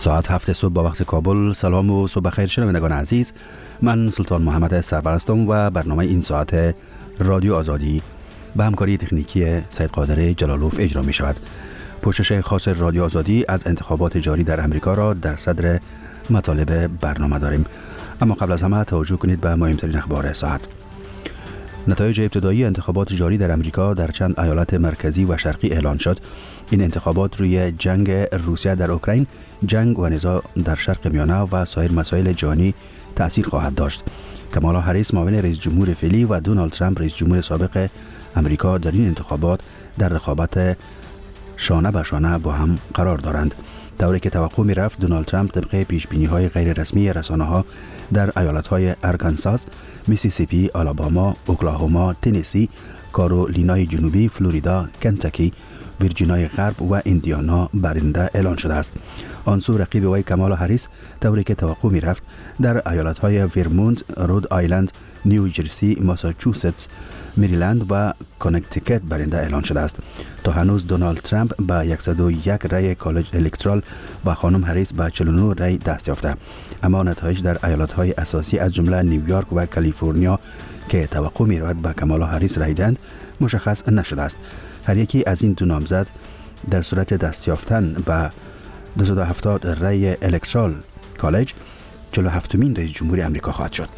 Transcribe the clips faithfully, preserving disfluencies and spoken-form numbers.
ساعت هفت صبح با وقت کابل. سلام و صبح خیر شنوندگان عزیز، من سلطان محمد سرپرستم و برنامه این ساعت رادیو آزادی به همکاری تکنیکی سید قادر جلالوف اجرا می شود. پوشش خاص رادیو آزادی از انتخابات جاری در امریکا را در صدر مطالب برنامه داریم، اما قبل از همه توجه کنید به مهمترین اخبار ساعت. نتایج ابتدایی انتخابات جاری در امریکا در چند ایالت مرکزی و شرقی اعلان شد. این انتخابات روی جنگ روسیه در اوکراین، جنگ و نزاع در شرق میانه و سایر مسائل جهانی تأثیر خواهد داشت. کامالا هریس معاون رئیس جمهور فعلی و دونالد ترامپ رئیس جمهور سابق امریکا در این انتخابات در رقابت شانه به شانه با هم قرار دارند. طوری که توقع می رفت دونالد ترامپ طبق پیش بینی های غیر رسمی رسانه ها در ایالت های ارکانساس، میسیسیپی، آلاباما، اوکلاهوما، تنسی، کارولینای جنوبی، فلوریدا، کنتاکی، ویرجینای غرب و ایندیانا برنده اعلان شده است. آن سو رقیب وی کامالا هریس طوری که توقع می رفت در ایالت های ورمونت، رود آیلند، نیوجرسی، ماساچوستس، مریلند و کانکتیکت برنده اعلان شده است. تا هنوز دونالد ترامپ به صد و یک رای کالج الکترال و خانم هریس به چهل و نه رای دست یافته، اما نتایج در ایالت های اساسی از جمله نیویورک و کالیفرنیا که توقع می رود به کامالا هریس رای دهند مشخص نشده است. هر یکی از این دو نامزد در صورت دست یافتن به دویست و هفتاد رای الکترال کالج چهل و هفتمین رئیس جمهوری امریکا خواهد شد.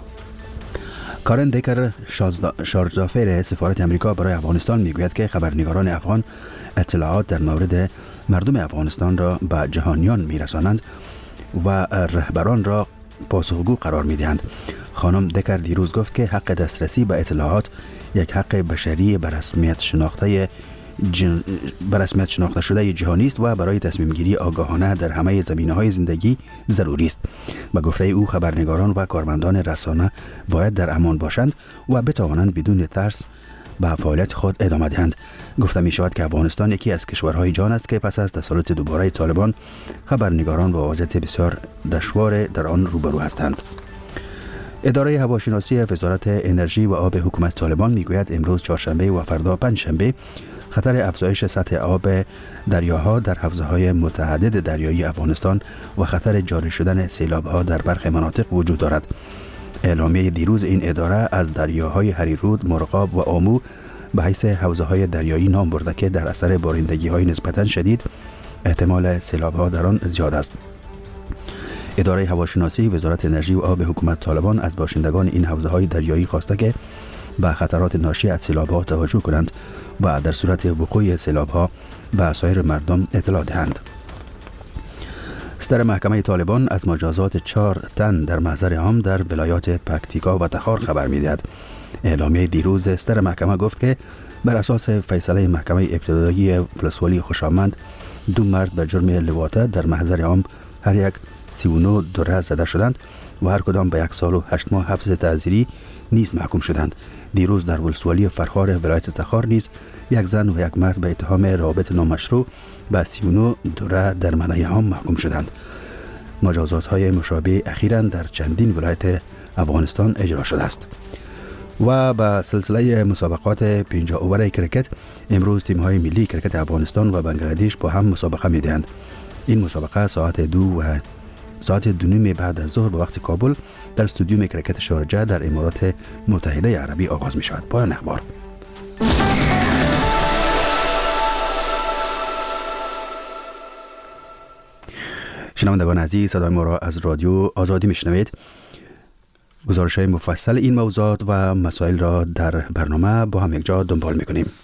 کارن دیکر شارژدافر سفارت امریکا برای افغانستان میگوید که خبرنگاران افغان اطلاعات در مورد مردم افغانستان را به جهانیان میرسانند و رهبران را پاسخگو قرار میدهند. خانم دیکر دیروز گفت که حق دسترسی به اطلاعات یک حق بشری به رسمیت شناخته جن... به رسمیت شناخته شده جهانی است و برای تصمیم گیری آگاهانه در همه زمینه‌های زندگی ضروری است. به گفته او خبرنگاران و کارمندان رسانه باید در امان باشند و بتوانند بدون ترس به فعالیت خود ادامه دهند. گفته می شود که افغانستان یکی از کشورهای جهان است که پس از تسلط دوباره طالبان خبرنگاران با وضعیت بسیار دشوار در آن روبرو هستند. اداره هواشناسی وزارت انرژی و آب حکومت طالبان میگوید امروز چهارشنبه و فردا پنجشنبه خطر افزایش سطح آب دریاها در حوزه‌های متعدد دریایی افغانستان و خطر جاری شدن سیلاب‌ها در برخی مناطق وجود دارد. اعلامیه دیروز این اداره از دریاهای هریرود، مرغاب و آمو به حیث حوزه‌های دریایی نام برده که در اثر بارندگی‌های نسبتاً شدید احتمال سیلاب‌ها در آن زیاد است. اداره هواشناسی وزارت انرژی و آب حکومت طالبان از باشندگان این حوزه‌های دریایی خواسته که به خطرات ناشی از سیلاب‌ها توجه کنند و در صورت وقوع سیلاب‌ها به سایر مردم اطلاع دهند. صدر محکمه طالبان از مجازات چهار تن در محضر عام در ولایات پکتیکا و تخار خبر می‌دهد. اعلامیه دیروز صدر محکمه گفت که بر اساس فیصله محکمه ابتدایی ولسوالی خوشامند دو مرد به جرم لواطه در محضر عام هر یک سی و نه دوره زده شدند و هر کدام به یک سال و هشت ماه حبس تعزیری نیز محکوم شدند. دیروز در ولسوالی فرخار ولایت تخار نیز یک زن و یک مرد به اتهام روابط نامشروع به سی و نه دوره در منع عام محکوم شدند. مجازات های مشابه اخیراً در چندین ولایت افغانستان اجرا شده است. و به سلسله مسابقات پنجاه اوور کرکت امروز تیم های ملی کرکت افغانستان و بنگلادش با هم مسابقه می‌دهند. این مسابقه ساعت دو و ساعت دو نیم بعد از ظهر به وقت کابل در استودیوم کرکت شارجه در امارات متحده عربی آغاز می شود. پایان اخبار. شنوندگان عزیز، صدای ما را از رادیو آزادی می شنوید. گزارش های مفصل این موضوعات و مسائل را در برنامه با هم یک جا دنبال می کنیم.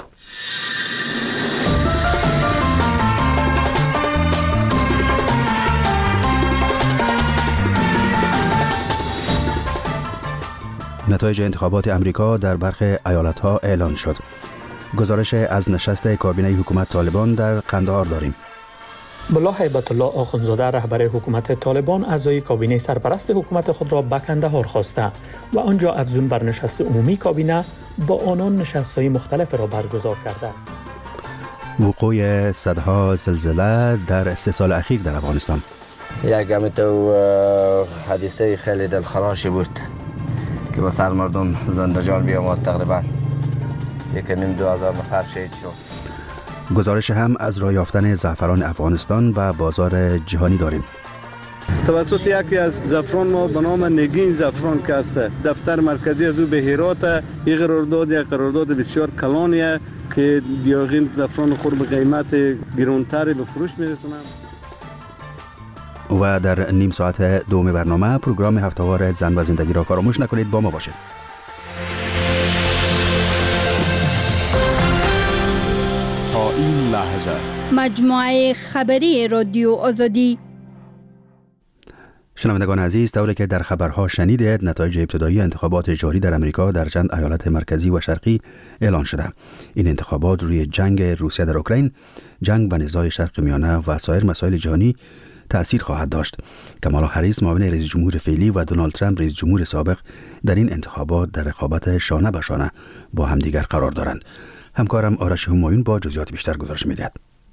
نتایج انتخابات امریکا در برخی ایالت‌ها اعلان شد. گزارش از نشست کابینه حکومت طالبان در قندهار داریم. ملا هیبت الله آخوندزاده رهبر حکومت طالبان اعضای کابینه سرپرست حکومت خود را به قندهار خواسته و آنجا افزون بر نشست عمومی کابینه با آنان نشست‌های مختلف را برگزار کرده است. وقوع صدها زلزله در سه سال اخیر در افغانستان. یک تو حادثه خیلی دلخراشی بود که با سر مردم زنده جان بیامد. تقریبا یک نیم دو هزار نفر شهید شد. گزارش هم از راه یافتن زعفران افغانستان و بازار جهانی داریم. توسط یکی از زعفران ما به نام نگین زعفران که است، دفتر مرکزی از او به هرات، یک قرارداد یک قرارداد بسیار کلانیه که دیاغین زعفران خود به قیمت گرانتری به فروش میرسونن. و در نیم ساعت دوم برنامه پروگرام هفته‌وار زن و زندگی را فراموش نکنید، با ما باشید. تا این لحظه مجموعه خبری رادیو آزادی. شنوندگان عزیز، طوری که در خبرها شنیدید، نتایج ابتدایی انتخابات جاری در امریکا در چند ایالت مرکزی و شرقی اعلان شده. این انتخابات روی جنگ روسیه در اوکراین، جنگ و نزاع شرق میانه و سایر مسائل جهانی تأثیر خواهد داشت. کامالا هریس معاون رئیس جمهور فعلی و دونالد ترامپ رئیس جمهور سابق در این انتخابات در رقابت شانه به شانه با همدیگر قرار دارند. همکارم آرش همایون با جزئیات بیشتر گزارش می‌دهد.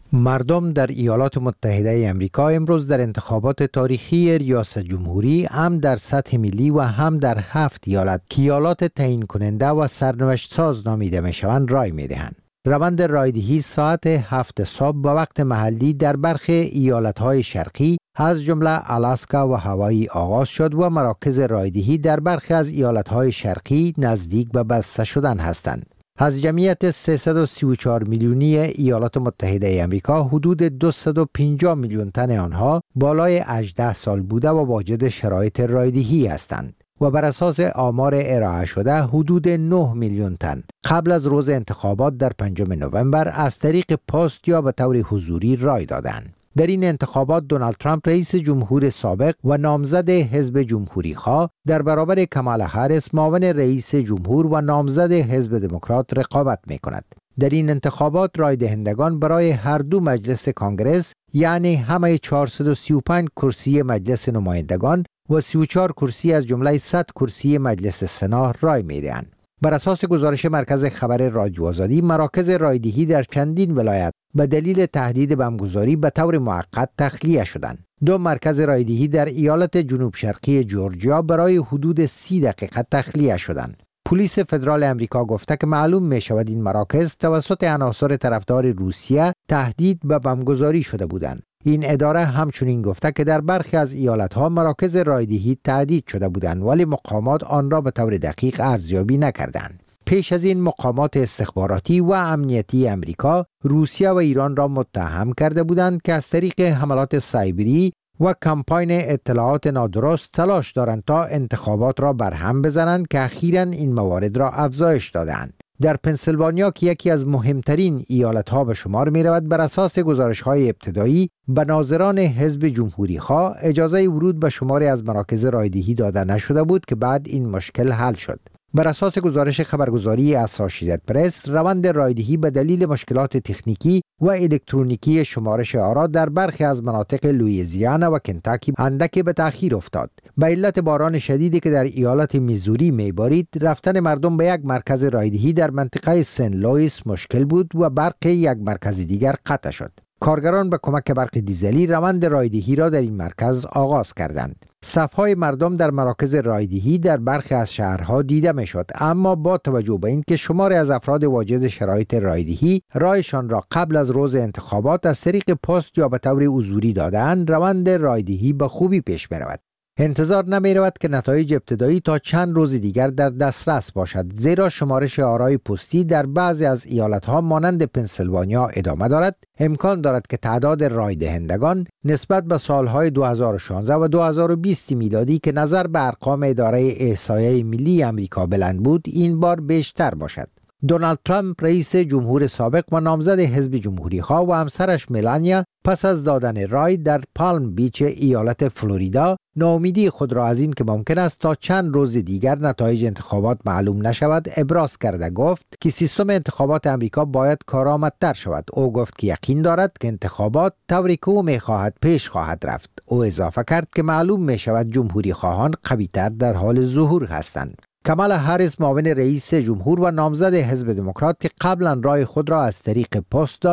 مردم در ایالات متحده امریکا امروز در انتخابات تاریخی ریاست جمهوری هم در سطح ملی و هم در هفت ایالت که ایالات تعیین کننده و سرنوشت ساز نامیده میشوند رای میدهند. روند رایدهی ساعت هفت صبح به وقت محلی در برخی ایالت‌های شرقی از جمله آلاسکا و هاوایی آغاز شد و مراکز رایدهی در برخی از ایالت‌های شرقی نزدیک به بسته شدن هستند. از جمعیت سیصد و سی و چهار میلیونی ایالات متحده امریکا حدود دویست و پنجاه میلیون تن آنها بالای هجده سال بوده و واجد شرایط رایدهی هستند و بر اساس آمار ارائه شده حدود نه میلیون تن قبل از روز انتخابات در پنجم نوامبر از طریق پست یا به طور حضوری رای دادند. در این انتخابات دونالد ترامپ رئیس جمهور سابق و نامزد حزب جمهوری خواه در برابر کامالا هریس معاون رئیس جمهور و نامزد حزب دموکرات رقابت می کند. در این انتخابات رای دهندگان برای هر دو مجلس کانگرس یعنی همه چهارصد و سی و پنج کرسی مجلس نمایندگان و سی و چهار کرسی از جمله صد کرسی مجلس سنا رای می دهند. بر اساس گزارش مرکز خبر رادیو آزادی، مراکز رایدهی در چندین ولایت به دلیل تهدید بمبگذاری به طور موقت تخلیه شدند. دو مرکز رایدهی در ایالت جنوب شرقی جورجیا برای حدود سی دقیقه تخلیه شدند. پلیس فدرال امریکا گفته که معلوم می شود این مراکز توسط عناصر طرفدار روسیه تهدید به بمبگذاری شده بودند. این اداره همچنین گفته که در برخی از ایالت‌ها مراکز رایدهی تهدید شده بودند ولی مقامات آن را به طور دقیق ارزیابی نکردند. پیش از این مقامات استخباراتی و امنیتی امریکا روسیه و ایران را متهم کرده بودند که از طریق حملات سایبری و کمپاین اطلاعات نادرست تلاش دارند تا انتخابات را برهم بزنند که اخیراً این موارد را افزایش دادند. در پنسیلوانیا که یکی از مهمترین ایالت‌ها به شمار می‌رود، بر اساس گزارش‌های ابتدایی به ناظران حزب جمهوری خواه اجازه ورود به شماری از مراکز رایدهی داده نشده بود که بعد این مشکل حل شد. بر اساس گزارش خبرگزاری اسوسییتد پرس، روند رایدهی به دلیل مشکلات تکنیکی و الکترونیکی شمارش آرا در برخی از مناطق لوئیزیانا و کنتاکی اندکی به تأخیر افتاد. به علت باران شدیدی که در ایالت میزوری میبارید، رفتن مردم به یک مرکز رایدهی در منطقه سن لوئیس مشکل بود و برق یک مرکز دیگر قطع شد. کارگران به کمک برق دیزلی روند رایدهی را در این مرکز آغاز کردند. صف‌های مردم در مراکز رایدهی در برخی از شهرها دیده میشد، اما با توجه به اینکه شماری از افراد واجد شرایط رایدهی رایشان را قبل از روز انتخابات از طریق پست یا به طور حضوری دادند، روند رایدهی به خوبی پیش برود. انتظار نمی رود که نتایج ابتدایی تا چند روز دیگر در دسترس باشد، زیرا شمارش آرای پستی در بعضی از ایالت‌ها مانند پنسیلوانیا ادامه دارد. امکان دارد که تعداد رای دهندگان نسبت به سالهای دو هزار و شانزده و دو هزار و بیست میلادی که نظر به ارقام اداره احصایه ملی امریکا بلند بود، این بار بیشتر باشد. دونالد ترامپ رئیس جمهور سابق و نامزد حزب جمهوری خواه و همسرش ملانیا پس از دادن رای در پالم بیچ ایالت فلوریدا ناامیدی خود را از این که ممکن است تا چند روز دیگر نتایج انتخابات معلوم نشود ابراز کرده. گفت که سیستم انتخابات امریکا باید کارآمدتر شود. او گفت که یقین دارد که انتخابات طوری که او می‌خواهد پیش خواهد رفت. او اضافه کرد که معلوم می شود جمهوری خواهان قوی‌تر در حال ظهور هستند. کامالا هریس معاون رئیس جمهور و نامزد حزب دموکرات که قبلا رای خود را از طریق پست داده،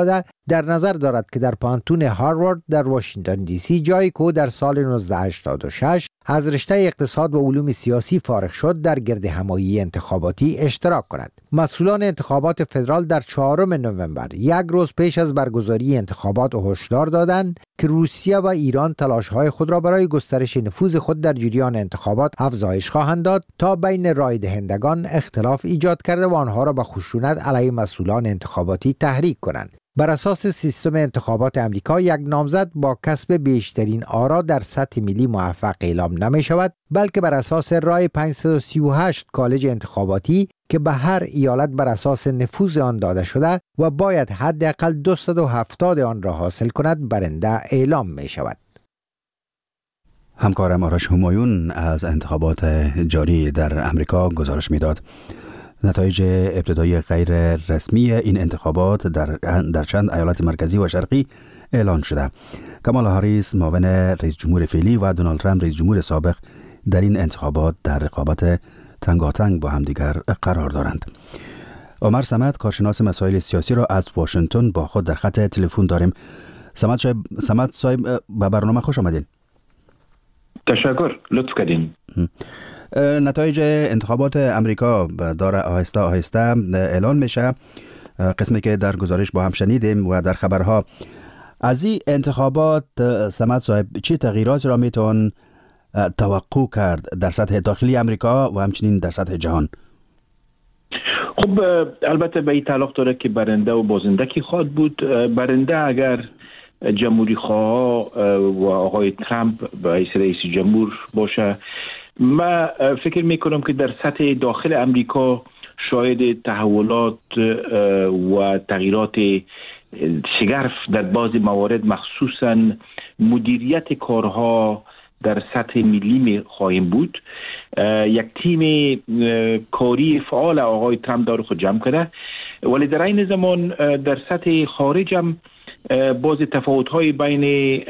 در نظر دارد که در پانتون هاروارد در واشنگتن دی سی، جایی که در سال نوزده هشتاد و شش از رشته اقتصاد و علوم سیاسی فارغ شد، در گرد همایی انتخاباتی اشتراک کند. مسئولان انتخابات فدرال در چهارم نوامبر، یک روز پیش از برگزاری انتخابات، هشدار دادند که روسیه و ایران تلاش‌های خود را برای گسترش نفوذ خود در جریان انتخابات افزایش خواهند داد تا بین رای دهندگان اختلاف ایجاد کرده و آنها را به خشونت علیه مسئولان انتخاباتی تحریک کنند. بر اساس سیستم انتخابات امریکا، یک نامزد با کسب بیشترین آرا در سطح ملی موفق اعلام نمی شود، بلکه بر اساس رای پانصد و سی و هشت کالج انتخاباتی که به هر ایالت بر اساس نفوذ آن داده شده و باید حداقل دویست و هفتاد آن را حاصل کند، برنده اعلام می شود. همکارم آرش همایون از انتخابات جاری در امریکا گزارش میداد. نتایج ابتدایی غیر رسمی این انتخابات در در چند ایالت مرکزی و شرقی اعلان شده. کامالا هاریس معاون رئیس جمهور فعلی و دونالد ترامپ رئیس جمهور سابق در این انتخابات در رقابت تنگاتنگ با همدیگر قرار دارند. عمر صمد، کارشناس مسائل سیاسی را از واشنگتن با خود در خط تلفن داریم. صمد صاحب، صمد صاحب به برنامه خوش آمدین. تشکر، لطف کردین. نتایج انتخابات امریکا داره آهسته آهسته اعلان میشه، قسمی که در گزارش با هم شنیدیم و در خبرها. از این انتخابات صمد صاحب چه تغییرات را میتون توقع کرد در سطح داخلی امریکا و همچنین در سطح جهان؟ خب البته به این تعلق داره که برنده و بازنده کی خواهد بود. برنده اگر جمهوری خواه و آقای ترامپ به حیث رئیس جمهور باشه، من فکر میکنم که در سطح داخل امریکا شاید تحولات و تغییرات شگرف در بعضی موارد، مخصوصا مدیریت کارها در سطح ملی می خواهیم بود. یک تیم کاری فعال آقای ترامپ داره خود جمع کرده، ولی در این زمان در سطح خارج هم باز تفاوت‌های بین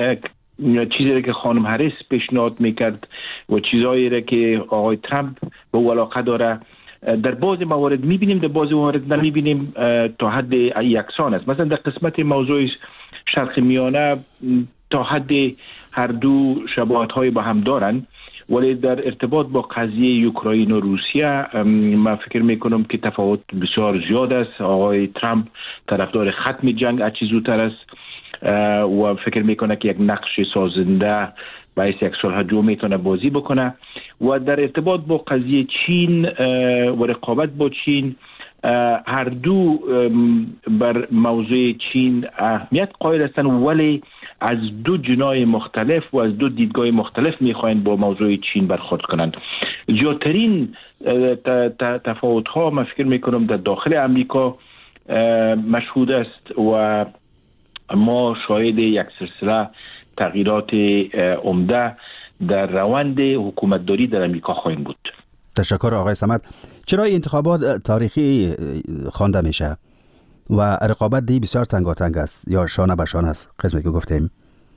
چیزی که خانم هریس پیشنهاد میکرد و چیزایی را که آقای ترامپ به او علاقه داره در بعضی موارد میبینیم، در بعضی موارد نمیبینیم، تا حد یکسان است. مثلا در قسمت موضوع شرق میانه تا حد هر دو شباهت‌های با هم دارن، ولی در ارتباط با قضیه اوکراین و روسیه من فکر میکنم که تفاوت بسیار زیاد است. آقای ترامپ طرفدار ختم جنگ اچی زودتر است و فکر میکنه که یک نقش سازنده باعث یک صلح جو میتونه بازی بکنه. و در ارتباط با قضیه چین و رقابت با چین، هر دو بر موضوع چین اهمیت قائل هستند، ولی از دو جناح مختلف و از دو دیدگاه مختلف میخواین با موضوع چین برخورد کنند. زیادترین تفاوت ها من فکر میکنم در داخل امریکا مشهود است و ما شاهد یک سلسله تغییرات عمده در روند حکومتداری در امریکا خواهیم بود. تشکر آقای صمد. چرا این انتخابات تاریخی خوانده میشه و رقابت دی بسیار تنگاتنگ است یا شانه به شانه است قسمی که گفتیم؟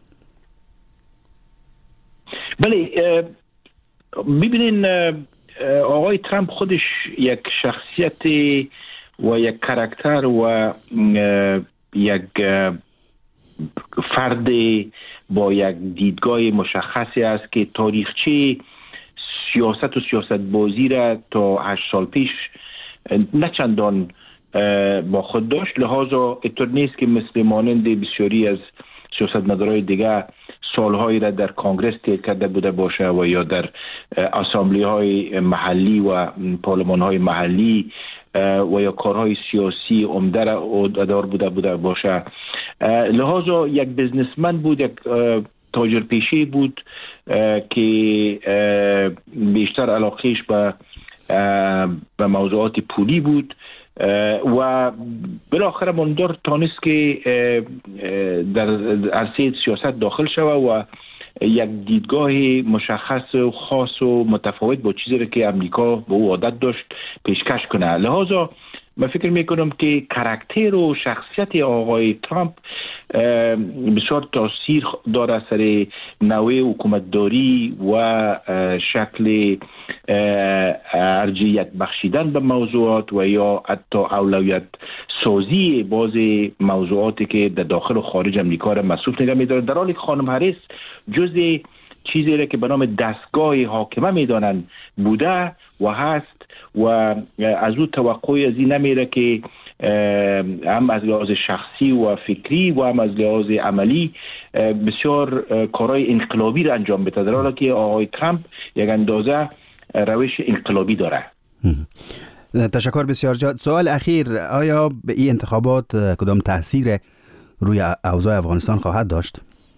بله، ببینین آقای ترامپ خودش یک شخصیت و یک کاراکتر و یک فرد با یک دیدگاه مشخصی است که تاریخچه سیاست و سیاست بازی را تا هشت سال پیش نه چندان با خود داشت، لحاظا اینطور نیست که مثل مانند بسیاری از سیاستمدارای دیگه سالهایی را در کانگرس طی کرده بوده باشه و یا در اسامبلی های محلی و پارلمان های محلی و یا کارهای سیاسی عمده را ادار بوده بوده باشه. لحاظا یک بزنسمن بود، یک تاجر پیشی بود که بیشتر علاقهش به به موضوعات پولی بود و بالاخره ماندار تانست که در عرصه سیاست داخل شود و یک دیدگاه مشخص و خاص و متفاوت با چیزی که امریکا به او عادت داشت پیشکش کنه. لحاظا من فکر میکنم که کاراکتر و شخصیت آقای ترامپ بسیار تاثیر داره سر نوع حکومتداری و شکل ارجحیت بخشیدن به موضوعات و یا حتی اولویت سازی باز موضوعاتی که در داخل و خارج امریکا را مصروف نگه می‌داره، در حالی که خانم هریس جز چیزی را که به نام دستگاه حاکمه میدانند بوده و هست و از او توقعی از این نمیره که هم از لحاظ شخصی و فکری و هم از لحاظ عملی بسیار کارهای انقلابی را انجام بده، در حالی که آقای ترامپ یک اندازه روش انقلابی داره. تشکر بسیار جاد. سوال اخیر، آیا به این انتخابات کدام تاثیر روی اوضاع افغانستان خواهد داشت؟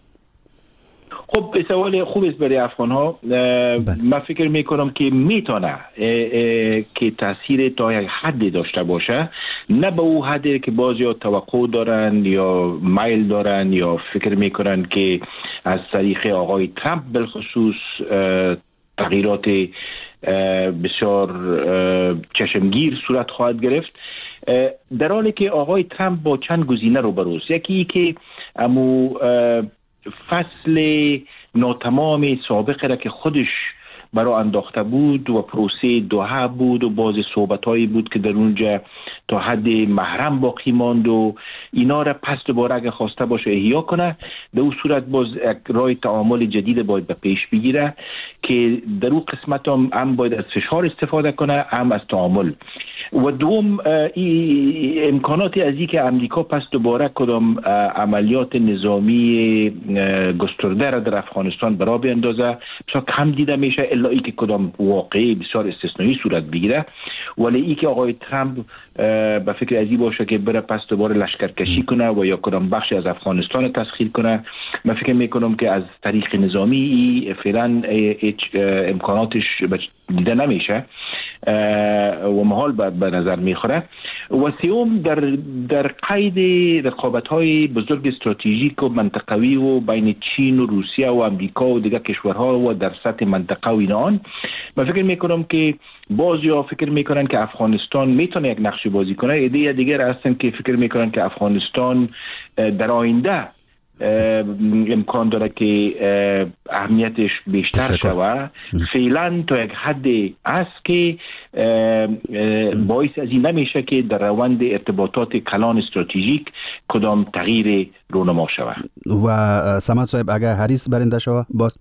خب سوال خوب است برای افغان ها. من فکر میکنم که میتونه که تاثیر تا یک حدی داشته باشه، نه به او حدی که بعضی ها توقع دارن یا میل دارن یا فکر میکنن که از طریق آقای ترامپ بالخصوص تغییرات بسیار چشمگیر صورت خواهد گرفت، در حالی که آقای ترامپ با چند گزینه روبروست. یکی که امو فصل ناتمام سابقه را که خودش برای انداخته بود و پروسه دوحه بود و باز صحبت‌هایی بود که در اونجا تا حد محرم باقی ماند و اینا را پس دوباره اگه خواسته باشه احیا کنه، در اون صورت باز راه تعامل جدید باید به پیش بگیره که در اون قسمت هم, هم باید از فشار استفاده کنه هم از تعامل. و دوم امکاناتی از این که امریکا پس دوباره کدام عملیات نظامی گسترده را در افغانستان برا بیندازه بسیار کم دیده میشه، الا ای که کدام واقعی بسیار استثنایی صورت بگیره. ولی ای که آقای ترامپ به فکر از این باشه که بره پس دوباره لشکرکشی کنه و یا کدام بخشی از افغانستان تسخیر کنه، من فکر میکنم که از طریق نظامی فعلا امکاناتش دیده نمیشه و محال به نظر میخوره. و سوم در در قید رقابت‌های بزرگ استراتژیک و منطقوی و بین چین و روسیه و امریکا و دیگر کشورها و در سطح منطقه و اینان، من فکر میکنم که بعضی‌ها فکر میکنن که افغانستان میتونه یک نقش بازی کنه، ایده دیگر هستن که فکر میکنن که افغانستان در آینده امکان داره که اهمیتش بیشتر شود. فعلا تا یک حدی است که باعث از این نمیشه که در روند ارتباطات کلان استراتژیک کدام تغییر رونما شود. و صمد صاحب اگر هریس برنده شود باز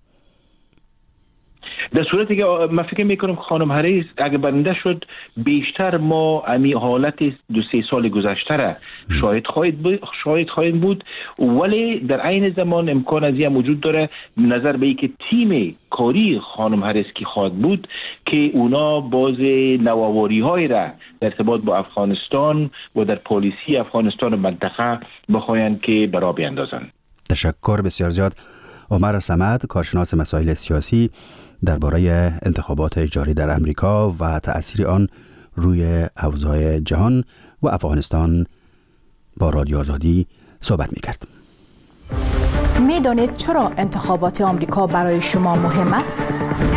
در صورتی که من فکر میکنم خانم هریس اگه برنده شد بیشتر ما امی حالت دو سه سال گذشته را شاهد خواهید بود شاهد خواهید بود ولی در عین زمان امکان از این وجود داره نظر به اینکه تیم کاری خانم هریس کی خواهد بود که اونا باز نوآوری های را در ارتباط با افغانستان و در پالیسی افغانستان و منطقه بخواهند که برا بیاندازند. تشکر بسیار زیاد. عمر صمد، کارشناس مسائل سیاسی، درباره انتخابات جاری در امریکا و تأثیر آن روی اوضاع جهان و افغانستان با رادیو آزادی صحبت می‌کرد. می‌دانید چرا انتخابات آمریکا برای شما مهم است؟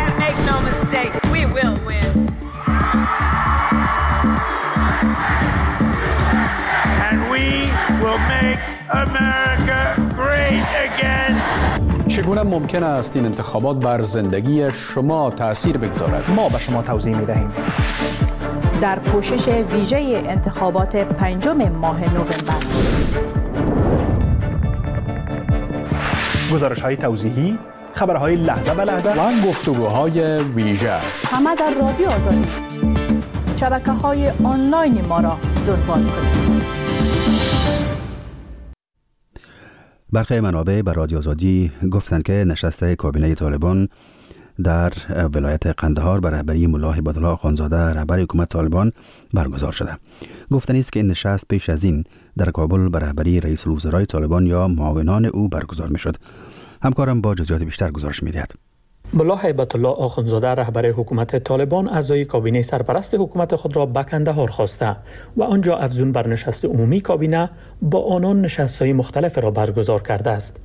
چگونه ممکن است این انتخابات بر زندگی شما تأثیر بگذارد؟ ما به شما توضیح می‌دهیم. در پوشش ویژه انتخابات پنجم ماه نوامبر، گزارش‌های توضیحی، خبرهای لحظه به لحظه و گفتگوهای ویژه، همه در رادیو آزادی. شبکه‌های آنلاین ما را دنبال کنید. برخی منابع بر رادیو آزادی گفتند که نشست کابینه طالبان در ولایت قندهار بر رهبری ملا هیبت الله آخوندزاده رهبر حکومت طالبان برگزار شده. گفتنی است که این نشست پیش از این در کابل بر رهبری رئیس الوزرای طالبان یا معاونان او برگزار می‌شد. همکارم با جزئیات بیشتر گزارش می‌دهد. ملا هیبت الله آخوندزاده رهبر حکومت طالبان اعضای کابینه سرپرست حکومت خود را به کندهار خواسته و آنجا افزون بر نشست عمومی کابینه با آنان نشست‌های مختلف را برگزار کرده است.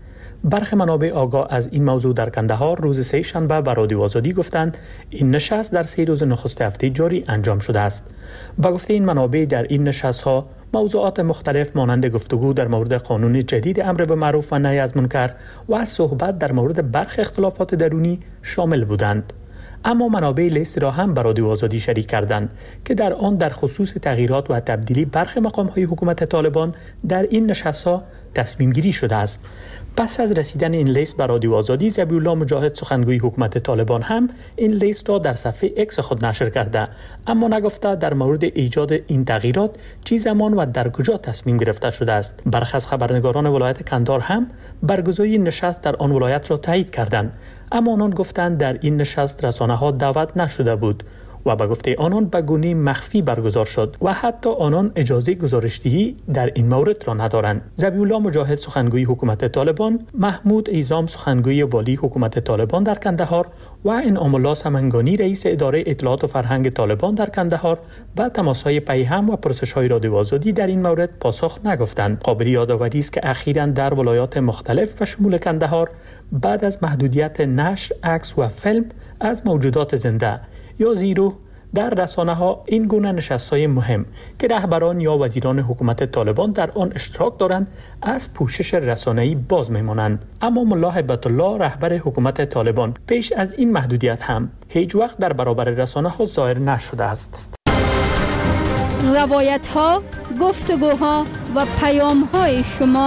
برخی منابع آگاه از این موضوع در کندهار روز سه شنبه به رادیو آزادی گفتند این نشست در سه روز نخست هفته جاری انجام شده است. با گفته این منابع در این نشست‌ها موضوعات مختلف مانند گفتگو در مورد قانون جدید امر به معروف و نهی از منکر و صحبت در مورد برخی اختلافات درونی شامل بودند. اما منابع لیست را هم به رادیو آزادی شریک کردند که در آن در خصوص تغییرات و تبدیلی برخی مقام‌های حکومت طالبان در این نشست‌ها تصمیم گیری شده است. پس از رسیدن این لیست به رادیو آزادی، ذبیح الله مجاهد سخنگوی حکومت طالبان هم این لیست را در صفحه اکس خود نشر کرده، اما نگفته در مورد ایجاد این تغییرات چه زمان و در کجا تصمیم گرفته شده است. برخی از خبرنگاران ولایت کندهار هم برگزاری نشست در آن ولایت را تایید کردند، اما آنان گفتند در این نشست رسانه‌ها دعوت نشده بود و به گفته آنان به گونه مخفی برگزار شد و حتی آنان اجازه گزارشدهی در این مورد را ندارند. ذبیح الله مجاهد سخنگوی حکومت طالبان، محمود ایزام سخنگوی والی حکومت طالبان در کندهار و انعام الله سمنگانی رئیس اداره اطلاعات و فرهنگ طالبان در کندهار به تماس‌های پیهم و پرسش‌های رادیو آزادی در این مورد پاسخ نگفتند. قابل یادآوری است که اخیراً در ولایات مختلف و شمول کندهار بعد از محدودیت نشر، عکس و فیلم از موجودات زنده یا زیرو در رسانه ها این گونه نشست‌های مهم که رهبران یا وزیران حکومت طالبان در آن اشتراک دارند از پوشش رسانه‌ای باز می‌مانند. اما ملا هیبت الله رهبر حکومت طالبان پیش از این محدودیت هم هیچ وقت در برابر رسانه ها ظاهر نشده است. روایت ها، گفتگوها و پیام های شما.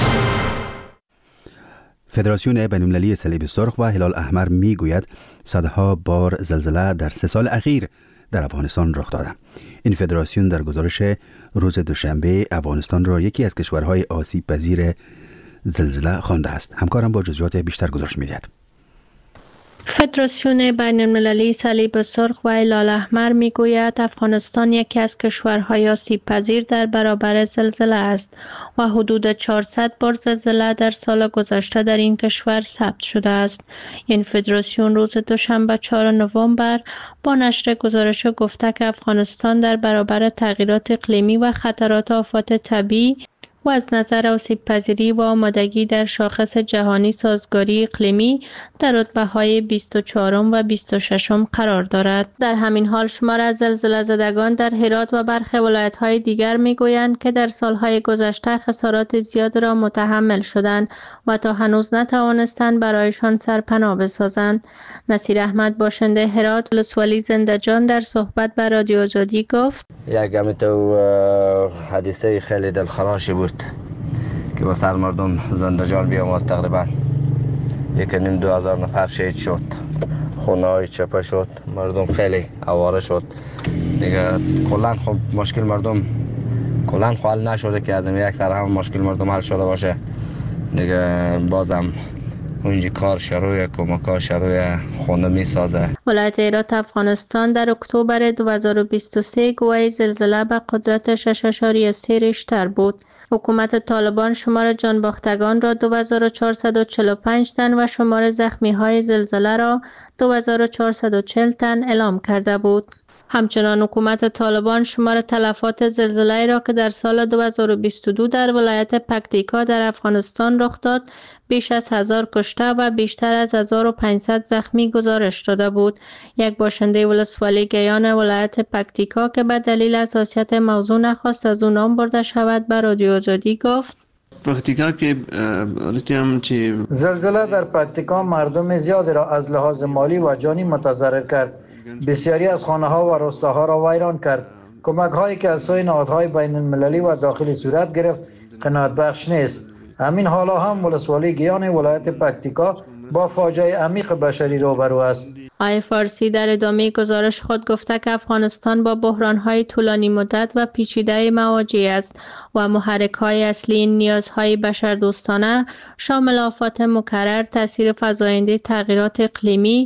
فدراسیون بین‌المللی صلیب سرخ و هلال احمر می گوید صدها بار زلزله در سه سال اخیر در افغانستان رخ داده. این فدراسیون در گزارش روز دوشنبه افغانستان را یکی از کشورهای آسیب پذیر زلزله خوانده است. همکارم با جزئیات بیشتر گزارش می‌دهد. فدراسیون بین‌المللی صلیب سرخ و هلال احمر میگوید افغانستان یکی از کشورهای آسیب پذیر در برابر زلزله است و حدود چهارصد بار زلزله در سال گذشته در این کشور ثبت شده است. این فدراسیون روز دوشنبه چهارم نوامبر با نشر گزارش گفته که افغانستان در برابر تغییرات اقلیمی و خطرات آفات طبیعی و از نظر آسیب پذیری و آمادگی در شاخص جهانی سازگاری اقلیمی در رتبه‌های بیست و چهارم و بیست و ششم قرار دارد. در همین حال شمار از زلزله زدگان در هرات و برخی ولایت‌های دیگر می‌گویند که در سال‌های گذشته خسارات زیاد را متحمل شدند و تا هنوز نتوانستند برایشان سرپناه بسازند. نصیر احمد باشنده هرات ولسوالی زنده‌جان در صحبت با رادیو آزادی گفت: یک تو حادثه خیلی دلخراشی بود که با سر مردم زنده‌جان بیامد. تقریبا یک نیم دو هزار نفر شهید شد، خونه های چپه شد، مردم خیلی آواره شد دیگه. کلا خب مشکل مردم کلا حل نشده که از این یک طرف هم مشکل مردم حل شده باشه دیگه. بازم اونجا کار شروع کمک‌ها شروع خونه می‌سازه. ولایت هرات افغانستان در اکتبر دو هزار و بیست و سه گواهی زلزله به قدرت شش ممیز سه ریشتر بود. حکومت طالبان شمار جانباختگان را دو هزار و چهارصد و چهل و پنج تن و شمار زخمی‌های زلزله را دو هزار و چهارصد و چهل تن اعلام کرده بود. همچنان حکومت طالبان شمار تلفات زلزله را که در سال دو هزار و بیست و دو در ولایت پکتیکا در افغانستان رخ داد بیش از هزار کشته و بیشتر از هزار و پانصد زخمی گزارش داده بود. یک باشنده ولسوالی گیان ولایت پکتیکا که به دلیل حساسیت موضوع نخواست از او نام برده شود به رادیو آزادی گفت: پکتیکا که رتیم چی زلزله در پکتیکا مردم زیادی را از لحاظ مالی و جانی متضرر کرد. بسیاری از خانه ها و روستاها را ویران کرد. کمک هایی که از سوی نهادهای بین المللی و داخلی صورت گرفت قناعت بخش نیست. همین حالا هم ولسوالی گیان ولایت پکتیکا با فاجعه عمیق بشری روبرو است. آقای فارسی در ادامه گزارش خود گفته که افغانستان با بحران‌های طولانی مدت و پیچیده مواجه است و محرک‌های اصلی این نیازهای بشردوستانه شامل آفات مکرر، تاثیر فزاینده تغییرات اقلیمی،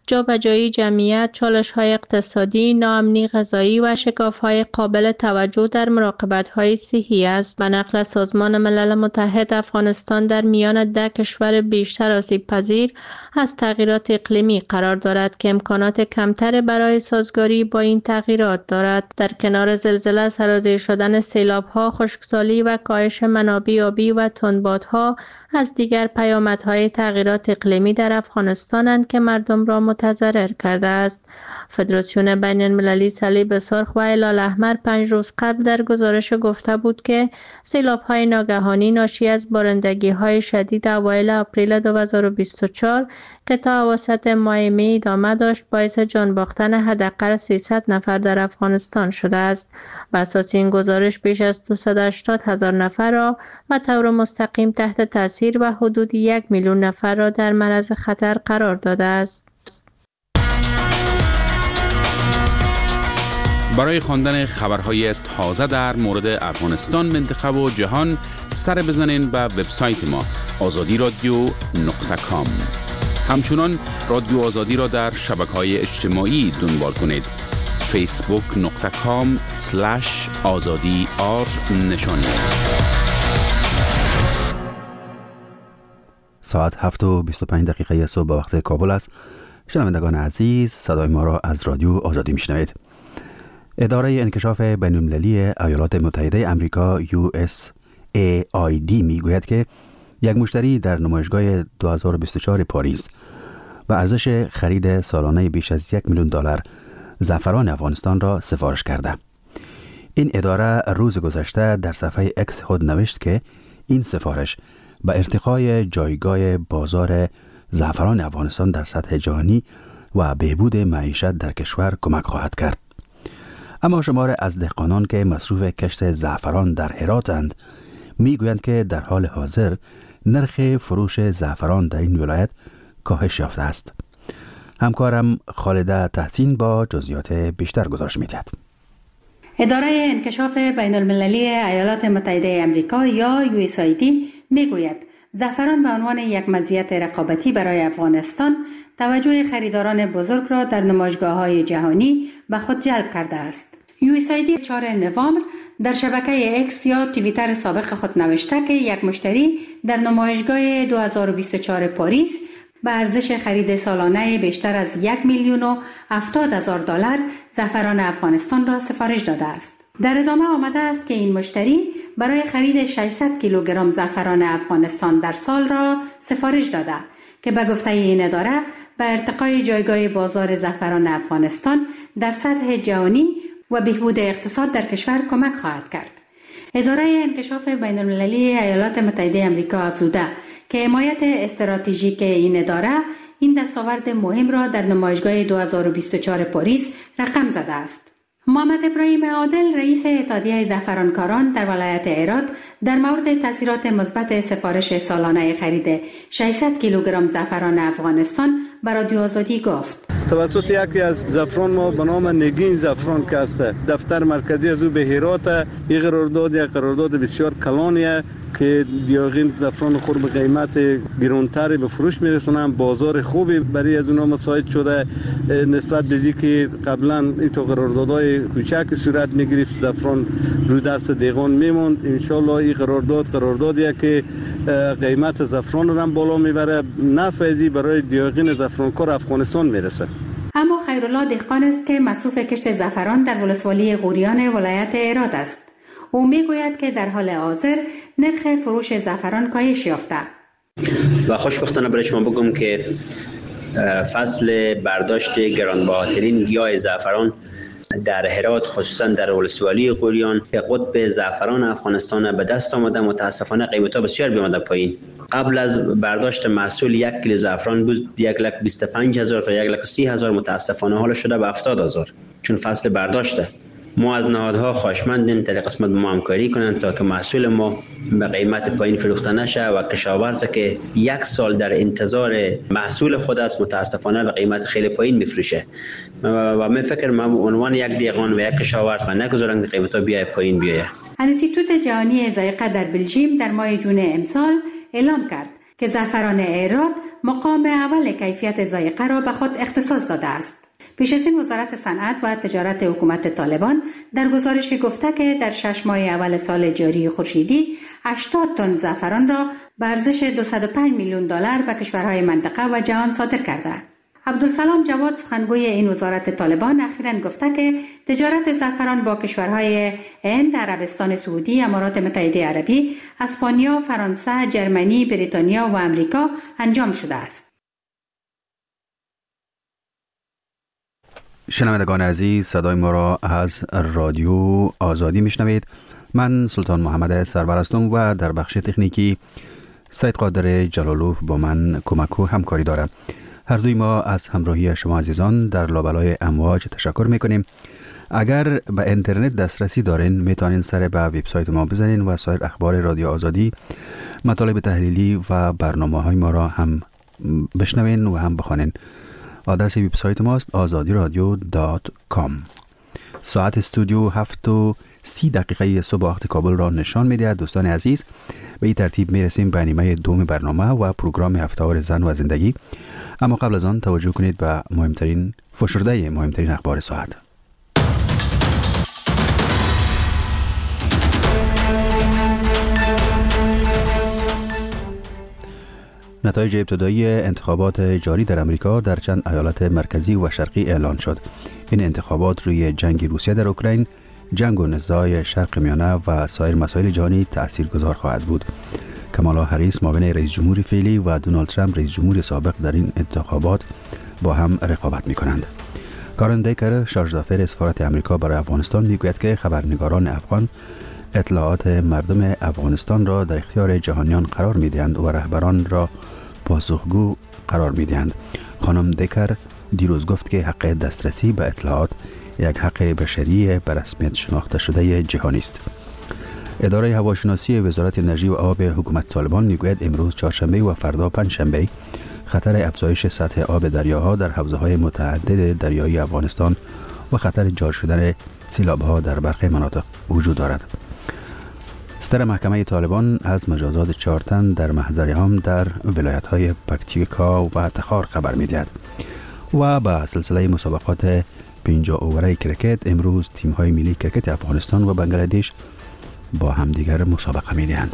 جابجایی جمعیت، چالش‌های اقتصادی، ناامنی غذایی و شکاف‌های قابل توجه در مراقبت‌های صحی است. به نقل از سازمان ملل متحد، افغانستان در میان ده کشور بیشتر آسیب پذیر از تغییرات اقلیمی قرار دارد که امکانات کمتر برای سازگاری با این تغییرات دارد. در کنار زلزله، سرازیر شدن سیلاب‌ها، خشکسالی و کاهش منابع آبی و تندبادها از دیگر پیامدهای تغییرات اقلیمی در افغانستانند که مردم را متضرر کرده است. فدراسیون بین المللی صلیب سرخ و هلال احمر پنج روز قبل در گزارش گفته بود که سیلاب‌های ناگهانی ناشی از بارندگی‌های شدید اوایل آپریل دو هزار و بیست و چهار که تا اواسط ماه می ادامه داشت باعث جان باختن حداقل سیصد نفر در افغانستان شده است. بر اساس این گزارش بیش از دویست و هشتاد هزار نفر را به طور مستقیم تحت تاثیر و حدود یک میلیون نفر را در معرض خطر قرار داده است. برای خواندن خبرهای تازه در مورد افغانستان، منطقه و جهان سر بزنین به وبسایت ما آزادی رادیو نقطه کام. همچنان رادیو آزادی را در شبکه‌های اجتماعی دنبال کنید. فیسبوک نقطه کام سلش آزادی آر نشانی است. ساعت هفت و بیست و پنج دقیقه صبح به وقت کابل است. شنوندگان عزیز، صدای ما را از رادیو آزادی میشنوید. اداره انکشاف بین‌المللی ایالات متحده آمریکا یو اس ای آی دی میگوید که یک مشتری در نمایشگاه دو هزار و بیست و چهار پاریس و ارزش خرید سالانه بیش از یک میلیون دلار زعفران افغانستان را سفارش کرده. این اداره روز گذشته در صفحه اکس خود نوشت که این سفارش به ارتقای جایگاه بازار زعفران افغانستان در سطح جهانی و بهبود معیشت در کشور کمک خواهد کرد. اما شمار از دهقانان که مصروف کشت زعفران در هراتند میگویند که در حال حاضر نرخ فروش زعفران در این ولایت کاهش یافته است. همکارم خالده تحسین با جزئیات بیشتر گزارش می‌دهد. اداره انکشاف بین المللی ایالات متحده آمریکا یا یو اس آی دی میگوید زعفران به عنوان یک مزیت رقابتی برای افغانستان توجه خریداران بزرگ را در نمایشگاه‌های جهانی به خود جلب کرده است. یو اس آی دی چهارم نوامبر در شبکه اکس یا توییتر سابق خود نوشته که یک مشتری در نمایشگاه دو هزار و بیست و چهار پاریس به ارزش خرید سالانه بیشتر از یک میلیون و هفتاد هزار دلار زعفران افغانستان را سفارش داده است. در ادامه آمده است که این مشتری برای خرید ششصد کیلوگرم زعفران افغانستان در سال را سفارش داده که به گفته این اداره به ارتقای جایگاه بازار زعفران افغانستان در سطح جهانی و بهبود اقتصاد در کشور کمک خواهد کرد. اداره انکشاف بین المللی ایالات متحده آمریکا افزوده که حمایت استراتژیک این اداره این دستاورد مهم را در نمایشگاه دو هزار و بیست و چهار پاریس رقم زده است. محمد ابراهیم عادل رئیس اتحادیه زعفرانکاران در ولایت هرات در مورد تاثیرات مثبت سفارش سالانه خرید ششصد کیلوگرم زعفران افغانستان بر رادیو آزادی گفت: توسط یکی از زعفران ما به نام نگین زعفران که است، دفتر مرکزی از او به هرات، این قرارداد یک قرارداد بسیار کلانیه که دیاغین زعفران خود به قیمت گرانتری به فروش میرسونن. بازار خوبی برای از اونها مساعد شده نسبت به اینکه که قبلا این تو قراردادهای کوچک صورت میگرفت، زعفران رو دست دیگان میموند. ان شاء الله این قرارداد قراردادیه که قیمت زعفران رو هم بالا میبره، نفعی برای دیاغین زعفرانکار افغانستان میرسه. اما خیرالله دهقان است که مصروف کشت زعفران در ولسوالی غوریان ولایت هرات است. او میگوید که در حال حاضر نرخ فروش زعفران کاهش یافته و خوشبختانه برای شما بگم که فصل برداشت گرانبهاترین گیاه زعفران در هرات خصوصا در ولسوالی غوریان که قطب زعفران افغانستان به دست آمده، متاسفانه قیمت‌ها بسیار بیامده پایین. قبل از برداشت محصول یک کیلو زعفران بود یک لک بیست و پنج هزار تا یک لک سی هزار، متاسفانه حالا شده به هفتاد هزار چون فصل برداشته. ما از نهادها خواهشمندیم در قسمت ما همکاری کنند تا که محصول ما به قیمت پایین فروخته نشه و کشاورزی که یک سال در انتظار محصول خود است متاسفانه به قیمت خیلی پایین میفروشه و من فکر من به عنوان یک دیگان و یک کشاورز و نگذارم که قیمت‌ها بیای پایین بیایه. انستیتوت جهانی ذائقه در بلژیم در ماه جون امسال اعلام کرد که زعفران هرات مقام اول کیفیت ذائقه را به خود اختصاص داده است. پیش از این وزارت صنعت و تجارت حکومت طالبان در گزارش گفته که در شش ماه اول سال جاری خورشیدی هشتاد تن زعفران را به ارزش دویست و پنج میلیون دلار به کشورهای منطقه و جهان صادر کرده. عبدالسلام جواد سخنگوی این وزارت طالبان اخیراً گفته که تجارت زعفران با کشورهای هند، عربستان سعودی، امارات متحده عربی، اسپانیا، فرانسه، جرمنی، بریتانیا و امریکا انجام شده است. شنوندگان عزیز، صدای ما را از رادیو آزادی میشنوید. من سلطان محمد سرور هستم و در بخش تکنیکی سید قادر جلالوف با من کمک و همکاری دارم. هر دوی ما از همراهی شما عزیزان در لابلای امواج تشکر میکنیم. اگر به اینترنت دسترسی دارین میتونین سر به وبسایت ما بزنین و سایر اخبار رادیو آزادی، مطالب تحلیلی و برنامه های ما را هم بشنوین و هم بخوانین. آدرس وبسایت ماست آزادی رادیو دات کام. ساعت استودیو هفت و سی دقیقه صبح وقت کابل را نشان میده. دوستان عزیز، به این ترتیب میرسیم به نیمه دوم برنامه و پروگرام هفته‌وار زن و زندگی. اما قبل از آن توجه کنید به مهمترین فشرده مهمترین اخبار ساعت. نتایج ابتدایی انتخابات جاری در امریکا در چند ایالت مرکزی و شرقی اعلان شد. این انتخابات روی جنگ روسیه در اوکراین، جنگ و نزاع شرق میانه و سایر مسائل جهانی تاثیرگذار خواهد بود. کامالا هریس معاون رئیس جمهور فعلی و دونالد ترامپ رئیس جمهور سابق در این انتخابات با هم رقابت می‌کنند. کارن دیکر، شارژ دافر سفارت امریکا برای افغانستان میگوید که خبرنگاران افغان اطلاعات مردم افغانستان را در اختیار جهانیان قرار می‌دهند و رهبران را پاسخگو قرار می‌دهند. خانم دیکر دیروز گفت که حق دسترسی به اطلاعات یک حق بشری به رسمیت شناخته شده جهانی است. اداره هواشناسی وزارت انرژی و آب حکومت طالبان میگوید امروز چهارشنبه و فردا پنجشنبه خطر افزایش سطح آب دریاها در حوزه‌های متعدد دریایی افغانستان و خطر جاری شدن سیلاب‌ها در برخی مناطق وجود دارد. صدر محکمه طالبان از مجازات چهار تن در محضر هم در ولایت‌های پکتیکا و تخار خبر می‌دهد. و با سلسله مسابقات پنجاه اووره کرکت امروز تیم‌های ملی کرکت افغانستان و بنگلادش با همدیگر مسابقه می‌دهند.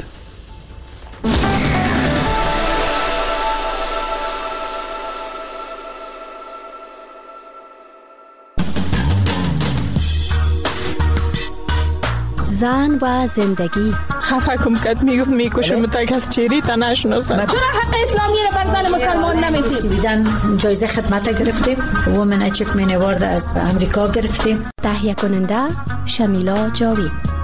زن و زندگی. خفه کم کت میگفت میکشم تا کس چیری تا نشناسم. چرا حق اسلامی رو بر زن مسلمان نمیدید؟ بیدن جایزه خدمت گرفتیم. وومن اچیومنت اوارد از امریکا گرفتیم. تهیه کننده شمیلا جاوید.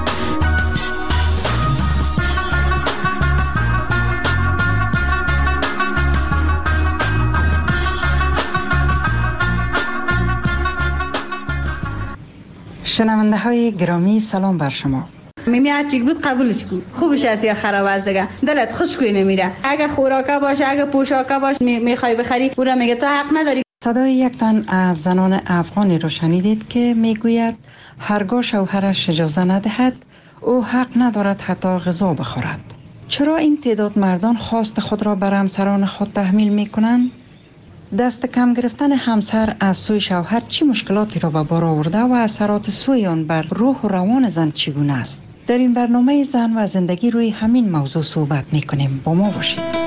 شنونده های گرامی، سلام بر شما. میمی هرچی بود قبولش کن، خوبش است یا خراب است دیگه، دلت خوشگوی نمیره. اگه خوراکه باشه، اگه پوشاکه باشه میخوای بخری، او را میگه تو حق نداری. صدای یک تن از زنان افغانی رو شنیدید که میگوید هرگاه شوهرش اجازه ندهد او حق ندارد حتی غذا بخورد. چرا این تعداد مردان خواست خود را بر همسران خود تحمیل میکنند؟ دست کم گرفتن همسر از سوی شوهر چه مشکلاتی را به بار آورده و اثرات سوی آن بر روح و روان زن چگونه است؟ در این برنامه زن و زندگی روی همین موضوع صحبت میکنیم. با ما باشید.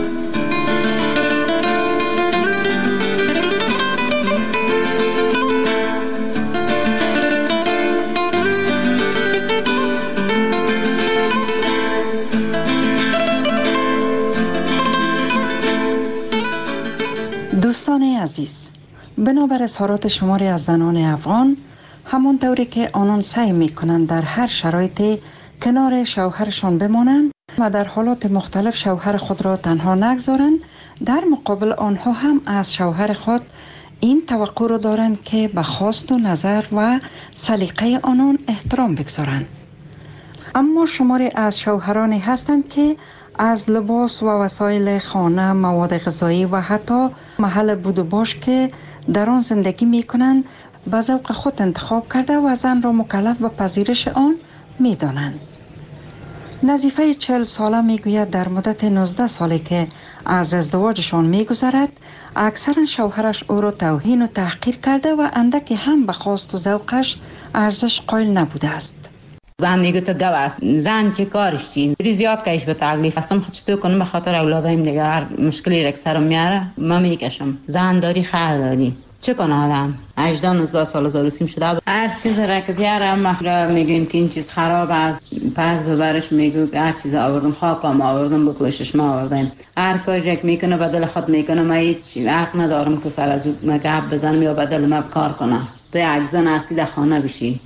دوستان عزیز، بنابر اظهارات شماری از زنان افغان، همون طوری که آنان سعی میکنند در هر شرایطی کنار شوهرشان بمانند و در حالات مختلف شوهر خود را تنها نگذارند، در مقابل آنها هم از شوهر خود این توقع را دارند که به خواست و نظر و سلیقه آنان احترام بگذارند. اما شماری از شوهرانی هستند که از لباس و وسایل خانه، مواد غذایی و حتی محل بود و باش که در آن زندگی می کنند به ذوق خود انتخاب کرده و زن را مکلف به پذیرش آن می دانند. نظیفه چهل ساله میگوید در مدت نوزده سالی که از ازدواجشان میگذرد اکثرا شوهرش او را توهین و تحقیر کرده و اندکی هم به خواست و ذوقش ارزش قائل نبوده است. زن میگه تو گو است، زن چه کارش چی؟ ری زیاد کش به تکلیف هستم خود چطور کنم به خاطر اولادایم دیگه هر مشکلی رک سرم میاره من میکشم. زن داری خر داری چه کنه آدم؟ هجده نوزده سال زاروسیم شده هر چیز را که بیاره ما میگیم که این چیز خراب است پس ببرش میگو هر چیز آوردم خاکم آوردم بکشش ما آوردم هر کاری که میکنه بدل خود میکنه ما هیچ حق ندارم که سر از اون گپ بزنم یا بدل ما کار کنم. تو یک زن هستی در خانه بشی.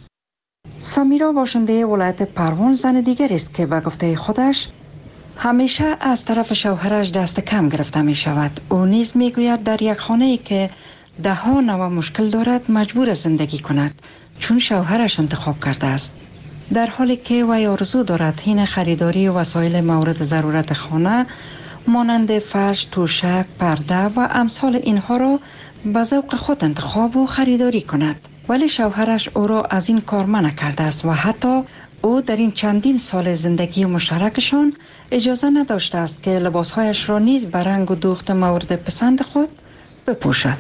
سمیرا باشنده ولایت پروان زن دیگر است که به گفته خودش همیشه از طرف شوهرش دست کم گرفته می شود. او نیز می گوید در یک خانه ای که ده ها نوع مشکل دارد مجبور زندگی کند چون شوهرش انتخاب کرده است. در حالی که وی آرزو دارد حین خریداری وسایل مورد ضرورت خانه مانند فرش، توشک، پرده و امثال اینها را به ذوق خود انتخاب و خریداری کند. ولی شوهرش او را از این کار منع کرده است و حتی او در این چندین سال زندگی مشترکشان اجازه نداشته است که لباسهایش را نیز به رنگ و دوخت مورد پسند خود بپوشد.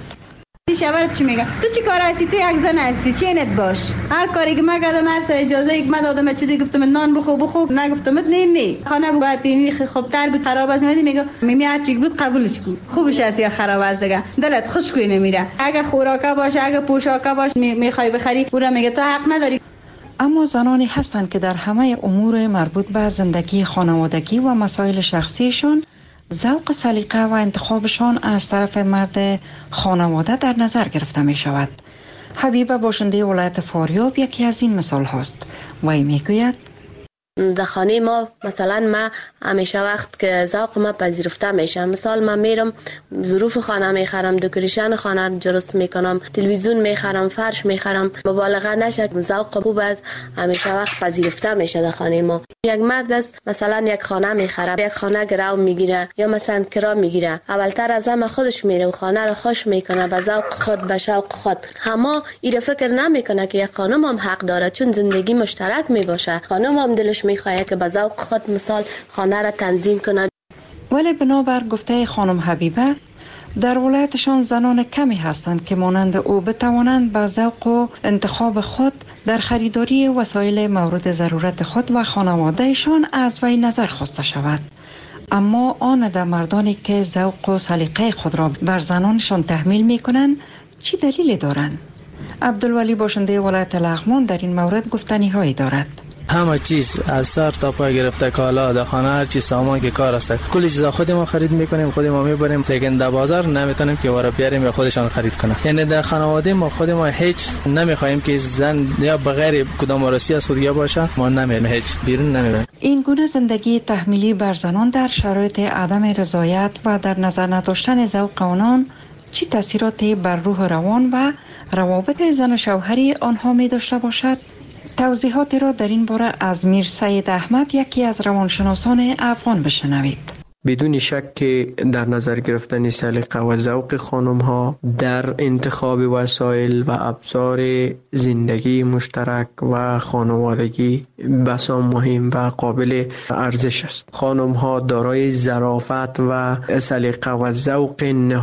شوهر چی میگه؟ تو چی کار هستی؟ تو یک زن هستی چینت باش. هر کاری که من کردم هر اجازه ای که من دادم چیزی گفتم نان بخو بخو نگفتم نه نه خانه باید بینی خوب تر بود خراب است میگه میمی هر چی بود قبولش کو خوبش است یا خراب است دیگه دلت خوش کوی نمیره. اگه خوراکا باشه اگه پوشاکا باشه میخوای بخری پورا میگه تو حق نداری. اما زنانی هستند که در همه امور مربوط به زندگی خانوادگی و مسائل شخصیشان ذوق سلیقه و انتخابشان از طرف مرد خانواده در نظر گرفته می شود. حبیبه باشنده ولایت فاریاب یکی از این مثال هست. وی می گوید در خانه ما مثلا ما همیشه وقت که ذوق ما پذیرفته میشه مثال من میرم ظروف خانه میخرم دکوریشن خانه درست میکنم تلویزیون میخرم فرش میخرم مبالغه نشه ذوق خوب است همیشه وقت پذیرفته میشه در خانه ما. یک مرد است مثلا یک خانه میخره یک خانه گرو میگیره یا مثلا کرا میگیره اولتر از همه خودش میره و خانه رو خوش میکنه به ذوق خود به شوق خود. اما این فکر نمیکنه که یک خانم هم حق داره چون زندگی مشترک میباشه خانم هم دلش میخواد که به ذوق خود مثال خانه را تنظیم کند. ولی بنابر گفته خانم حبیبه در ولایتشان زنان کمی هستند که مانند او بتوانند به ذوق و انتخاب خود در خریداری وسایل مورد ضرورت خود و خانوادهشان از وی نظر خواسته شود. اما آن در مردانی که ذوق و سلیقه خود را بر زنانشان تحمیل می کنند چی دلیلی دارند؟ عبدالولی باشنده ولایت لغمان در این مورد گفتنی هایی دارد. همه چیز از سر تا پا گرفته کالا در خانه هر چیز سامان که کار است کل چیزا خود ما خرید میکنیم خود ما میبریم لیکن در بازار نمیتونیم که وارا بیاریم یا خودشان خرید کنه. یعنی در خانواده ما خود ما هیچ نمیخوایم که زن یا بغیر کدام وارسی از خود یا باشه ما نمیریم هیچ بیرون نمیریم. این گونه زندگی تحمیلی بر زنان در شرایط عدم رضایت و در نظر نداشتن ذوق آنان چه تاثیراتی بر روح روان و روابط زن و شوهری آنها می داشته باشد؟ توضیحاتی را در این باره از میر سید احمد یکی از روانشناسان افغان بشنوید. بدون شک که در نظر گرفتن سلیقه و ذوق خانم ها در انتخاب وسایل و ابزار زندگی مشترک و خانوادگی بسیار مهم و قابل ارزش است. خانم ها دارای ظرافت و سلیقه و ذوق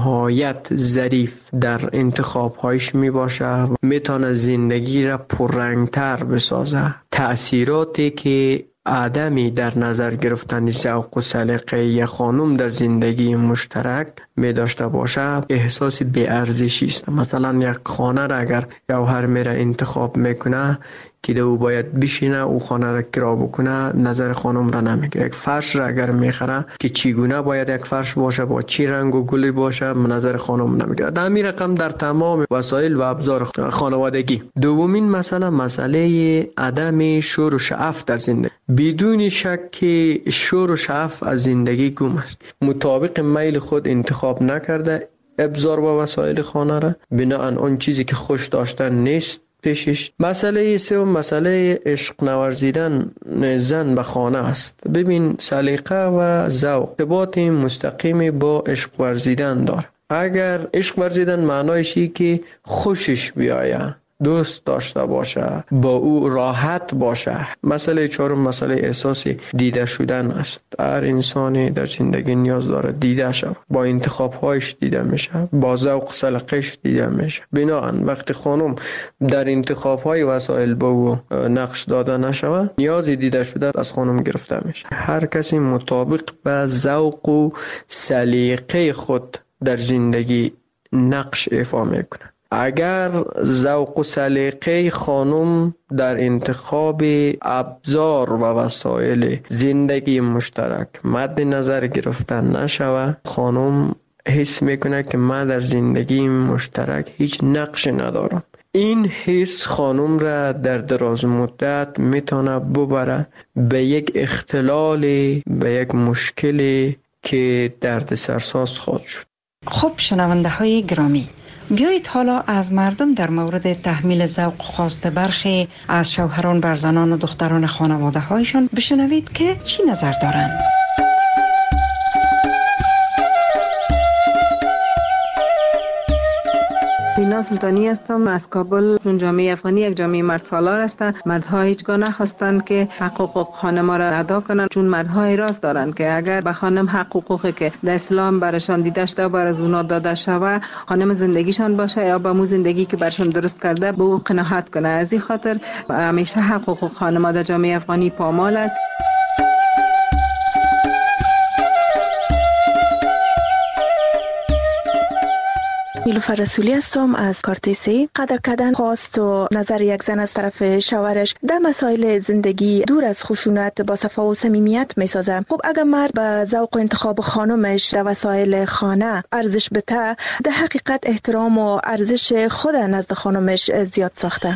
نهایت ظریف در انتخاب هایش می باشه، می تونه زندگی را پررنگتر بسازه. تأثیراتی که عدمی در نظر گرفتن ذوق و سلیقه یک خانم در زندگی مشترک می داشته باشه احساس بی ارزشی است. مثلا یک خانه را اگر شوهر میره انتخاب میکنه که او باید بشینه او خانه را کرا بکنه نظر خانم را نمیگیره. یک فرش را اگر میخره که چگونه باید یک فرش باشه با چی رنگ و گلی باشه نظر خانم نمیگیره. در همین رقم در تمام وسایل و ابزار خانوادگی. دومین مسئله مسئله عدم شور و شعف در زندگی. بدون شک که شور و شعف از زندگی گم است. مطابق میل خود انتخاب نکرده ابزار و وسایل خانه را بناهن آن چیزی که خوش داشتن نیست پیشش. مسئله سوم مسئله عشق نورزیدن زن به خانه است. ببین سلیقه و ذوق ارتباط مستقیم با عشق ورزیدن داره. اگر عشق ورزیدن معنایش اینه که خوشش بیایه دوست داشته باشه، با او راحت باشه. مسئله چهارم مسئله احساس دیده شدن است. هر انسانی در زندگی نیاز داره دیده شود، با انتخاب‌هایش دیده میشه، با ذوق سلیقه‌اش دیده میشه. بنابراین وقتی خانم در انتخاب‌های وسایل به او نقش داده نشود، نیاز دیده شده از خانم گرفته میشه. هر کسی مطابق به ذوق و سلیقه خود در زندگی نقش ایفا میکنه. اگر ذوق و سلیقه خانم در انتخاب ابزار و وسایل زندگی مشترک مد نظر گرفته نشود، خانم حس میکنه که من در زندگی مشترک هیچ نقش ندارم. این حس خانم را در دراز مدت میتونه ببره به یک اختلال، به یک مشکلی که درد سرساز خواهد شد. خب شنونده های گرامی، بیایید حالا از مردم در مورد تحمیل ذوق خواست برخی از شوهران بر زنان و دختران خانواده هایشان بشنوید که چی نظر دارند. مینا سلطانی هستم از کابل. چون جامعه افغانی یک جامعه مرد سالار است، مردها هیچگاه نخواستند که حقوق خانم را ادا کنند، چون مردها اعتراض دارند که اگر به خانم حقوقی که در اسلام برشان دیده شده بر از اونا داده شود، خانم زندگیشان باشه یا به مو زندگی که برشان درست کرده به او قناعت کنه. از این خاطر همیشه حقوق خانم در جامعه افغانی پامال است. نیلوفر رسولی هستم از کارتیسی. قدر کردن خواست و نظر یک زن از طرف شوهرش در مسائل زندگی دور از خشونت با صفا و صمیمیت میسازه. خب اگر مرد به ذوق و انتخاب خانمش در وسایل خانه ارزش بده، در حقیقت احترام و ارزش خود نزد خانمش زیاد ساخته.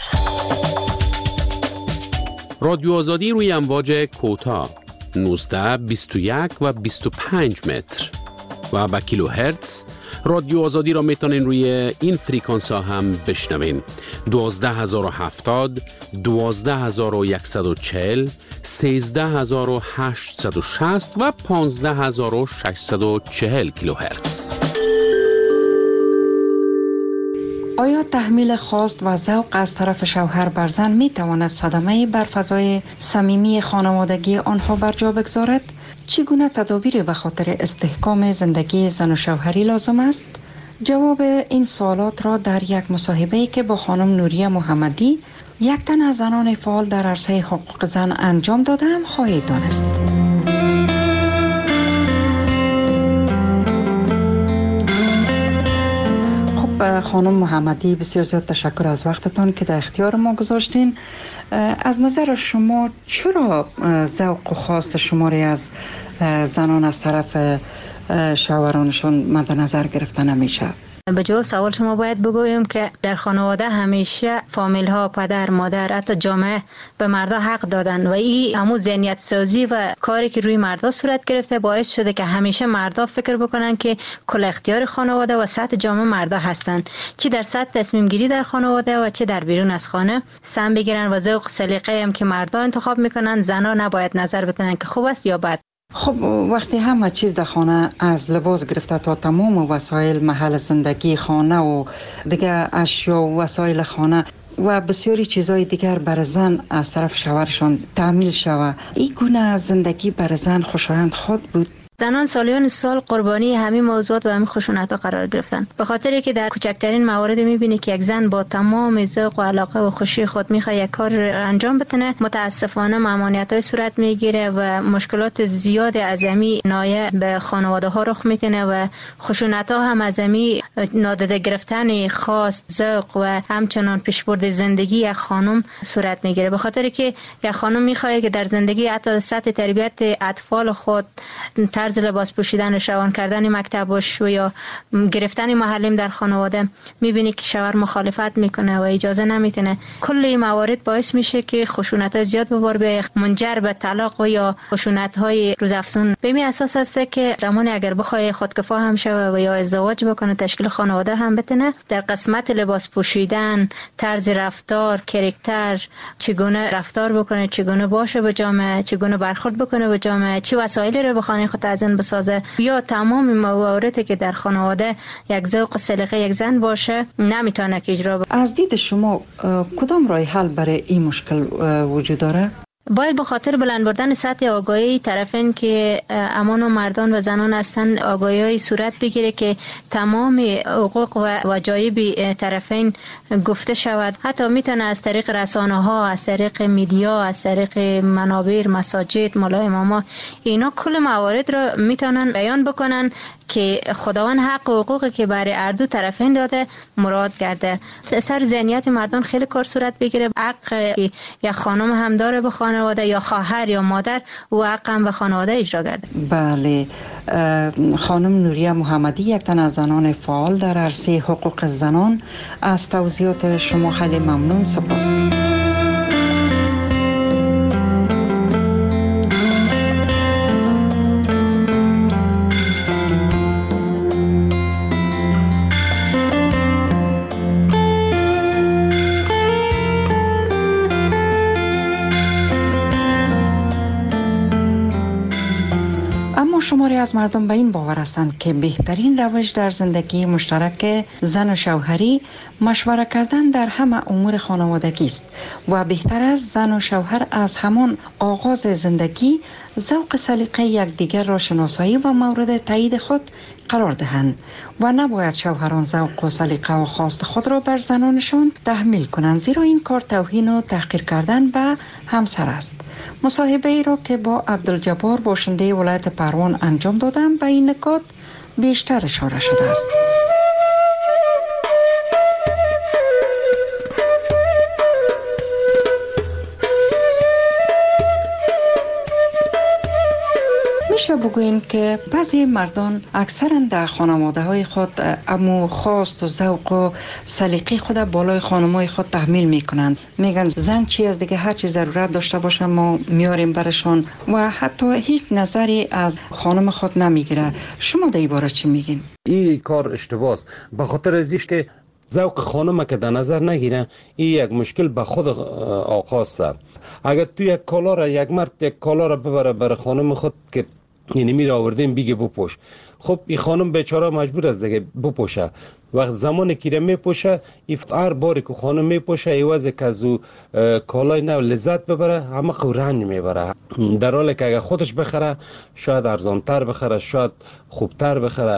رادیو آزادی روی امواج کوتاه نوزده، بیست و یک و بیست و پنج متر و با کیلو هرتز. رادیو آزادی را میتونین روی این فریکانس ها هم بشنوین: دوازده هزار و هفتاد، دوازده هزار و صد و چهل، سیزده هزار و هشتصد و شصت و پانزده هزار و ششصد و چهل کیلو هرتز. آیا تحمیل خواست و ذوق از طرف شوهر بر زن می تواند صدمه بر فضای صمیمی خانوادگی آنها بر جا بگذارد؟ چگونه تدابیر به خاطر استحکام زندگی زن و شوهری لازم است؟ جواب این سوالات را در یک مصاحبه‌ای که با خانم نوریه محمدی، یک تن از زنان فعال در عرصه حقوق زن انجام دادم خواهید دانست. خانم محمدی، بسیار زیاد تشکر از وقتتان که در اختیار ما گذاشتین. از نظر شما چرا ذوق و خواست شماری از زنان از طرف شوهرانشون مد نظر گرفته نمیشه؟ به جواب سوال شما باید بگویم که در خانواده همیشه فامیل ها، پدر، مادر، حتی جامعه به مردا حق دادن و این همون ذهنیت سازی و کاری که روی مردا صورت گرفته باعث شده که همیشه مردا فکر بکنن که کل اختیار خانواده و سطح جامعه مردا هستن، چه در سطح تصمیم گیری در خانواده و چه در بیرون از خانه سم بگیرن و ذوق سلیقه هم که مردا انتخاب میکنن، زنا نباید نظر بدن که خوب است یا بد. خب وقتی همه چیز در خانه از لباس گرفته تا تمام وسایل محل زندگی خانه و دیگه اشیا و وسایل خانه و بسیاری چیزهای دیگر بر زن از طرف شوهرشان تحمیل شود، این گونه زندگی بر زن خوشایند خود بود؟ زنان سالیان سال قربانی همین موضوعات و همین خشونت‌ها قرار گرفتن، به خاطری که در کوچکترین موارد می‌بینی که یک زن با تمام ذوق و علاقه و خوشی خود می‌خواد یک کار انجام بده، متاسفانه ممانعت‌های صورت می‌گیره و مشکلات زیاد عظیمی نایه به خانواده‌ها رخ می‌کنه و خشونت‌ها هم عظیمی نادیده گرفتن خواست، ذوق و همچنان پیشبرد زندگی یک خانم صورت می‌گیره، به خاطری که یک خانم می‌خواد که در زندگی حتی سطح تربیت اطفال خود، طرز لباس پوشیدن، روان کردن مکتبش و یا گرفتن معلم در خانواده میبینی که شوهر مخالفت میکنه و اجازه نمیتونه. کل این موارد باعث میشه که خشونت زیاد به بار بیاید، منجر به طلاق و یا خشونت های روزافزون. به این اساس است که زمانی اگر بخواد خودکفا هم شوه و یا ازدواج بکنه، تشکیل خانواده هم بتونه، در قسمت لباس پوشیدن، طرز رفتار، کاراکتر، چگونه رفتار بکنه، چگونه باشه به جامعه، چگونه برخورد بکنه به جامعه، چه وسایلی رو به خانه خود وزن بسازه یا تمام مواردی که در خانواده یک ذوق سلیقه یک زن باشه نمیتونه که اجرا بکنه. از دید شما کدام راه حل برای این مشکل وجود داره؟ باید به خاطر بلند بردن سطح آگاهی طرفین که امان و مردان و زنان هستند آگاهی صورت بگیره که تمام حقوق و واجایب طرفین گفته شود. حتی میتونه از طریق رسانه ها، از طریق میدیا، از طریق منابر، مساجد، مولای اماما، اینا کل موارد را میتونن بیان بکنن که خداوند حق و حقوقی که برای هر دو طرفین داده مراد کرده. سر ذهنیت مردان خیلی کار صورت بگیره. حق یا خانم هم داره به خانواده، یا خواهر یا مادر و حق هم به خانواده اجرا کرده. بله، خانم نوریه محمدی یک تن از زنان فعال در عرصه حقوق زنان، از توضیحات شما خیلی ممنون. سپاس. شماری از مردم به این باور هستند که بهترین روش در زندگی مشترک زن و شوهری مشوره کردن در همه امور خانوادگی است و بهتر است زن و شوهر از همان آغاز زندگی ذوق سلیقه یکدیگر را شناسایی و مورد تایید خود قرار دهند و نباید شوهران ذوق و سلیقه و خواست خود را بر زنانشان تحمیل کنند، زیرا این کار توهین و تحقیر کردن به همسر است. مصاحبه ای را که با عبدالجبار باشنده ولایت پروان انجام دادم به این نکات بیشتر اشاره شده است. میشه بگوییم که بعضی مردان اکثرا در خانواده های خود امو خواست و ذوق و سلیقه خود بالای خانمای خود تحمیل میکنند. میگن زن چی از دیگه هر چی ضرورت داشته باشه ما میاریم برشان و حتی هیچ نظری از خانم خود نمیگیره. شما در این باره چی میگین؟ این کار اشتباهه است، به خاطر ازیش که ذوق خانم که در نظر نگیره این یک مشکل به خود آقاست. اگر تو یک کالا را یک مرد یک کالا را ببره بر خانم خود که یعنی میره آوردیم بیگه بپوش، خب این خانم بیچاره مجبور است دیگه بپوشه. وقت زمانی که میپوشه هر باری که خانم میپوشه ایوازه که از او کالای نو لذت ببره همه خو رنج میبره، در حالی که اگر خودش بخره شاید ارزانتر بخره، شاید خوبتر بخره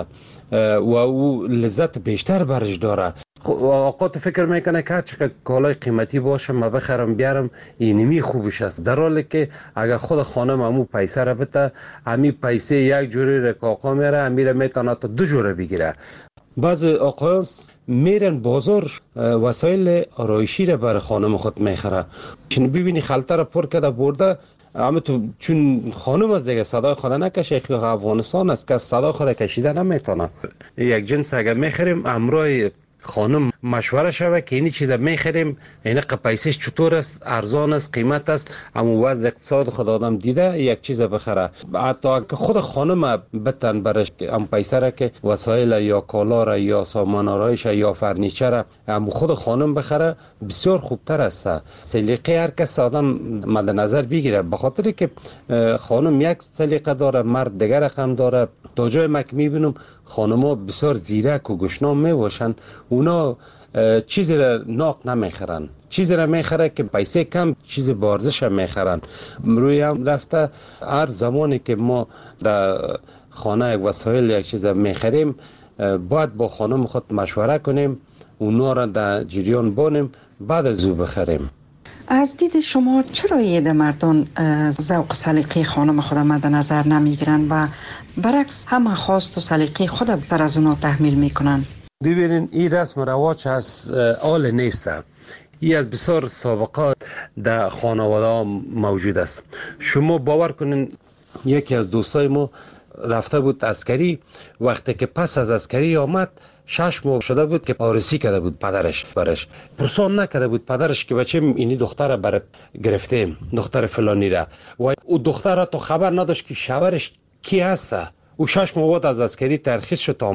و او لذت بیشتر برش داره. آقا تو فکر میکنه که چقدر کالای قیمتی باشه ما بخرم بیارم این نمی خوبش است، در حالی که اگر خود خانم همو پیسه را بده همی پیسه یک جوری را که آقا میره همیره میتونه تا دو جوره بگیره. بعض آقایان میرن بازار وسایل آرایشی را برای خانم خود میخره، چون ببینی خلطه را پر کرده برده، اما تو چون خانم از دیگه صدای خود نکشه، خیلی افغانستان است که صدای خود کشیده نمیتونه. یک جنس اگر میخریم امرای خانم مشوره شوه که اینی چیزا میخریم این پیسش چطور است، ارزان است، قیمت است، اما وضع اقتصاد خود آدم دیده یک چیز بخره. حتی که خود خانم بتن برش ام پیسه را که وسایل یا کالا را یا سامان آرایش یا فرنیچر ام خود خانم بخره بسیار خوبتر است. سلیقه هر کس آدم مد نظر بگیره، به خاطر که خانم یک سلیقه داره، مرد دیگر رقم داره. تا جای مک میبینم خانم‌ها بسیار زیرک و گشنام میباشن، اونا چیزی را ناق نمیخرن، چیزی را میخره که پیسه کم چیز بارزش هم میخرن. روی هم رفته هر زمانی که ما در خانه یک وسایل یک چیز میخریم باید با خانم خود مشوره کنیم، اونا را در جریان بانیم بعد از او بخریم. از دید شما چرا یه مردان ذوق سلیقه خانم خود مد نظر نمیگیرن و برعکس همه خواست و سلیقه خود بیشتر از اونا تحمیل میکنن؟ ببینین این رسم رواج از آل نیست، این از بسیار سابقات در خانواده ها موجود است. شما باور کنین یکی از دوستای ما رفته بود عسکری، وقتی که پس از عسکری آمد شش ماه شده بود که آرسی کرده بود پدرش برش، پرسان نکرده بود پدرش که بچه اینی دختر برات گرفتیم، دختر فلانی را، و او دختر تو خبر نداشت که شوهرش کی هست. او شش ماه بعد از عسکری ترخیص شد آمد.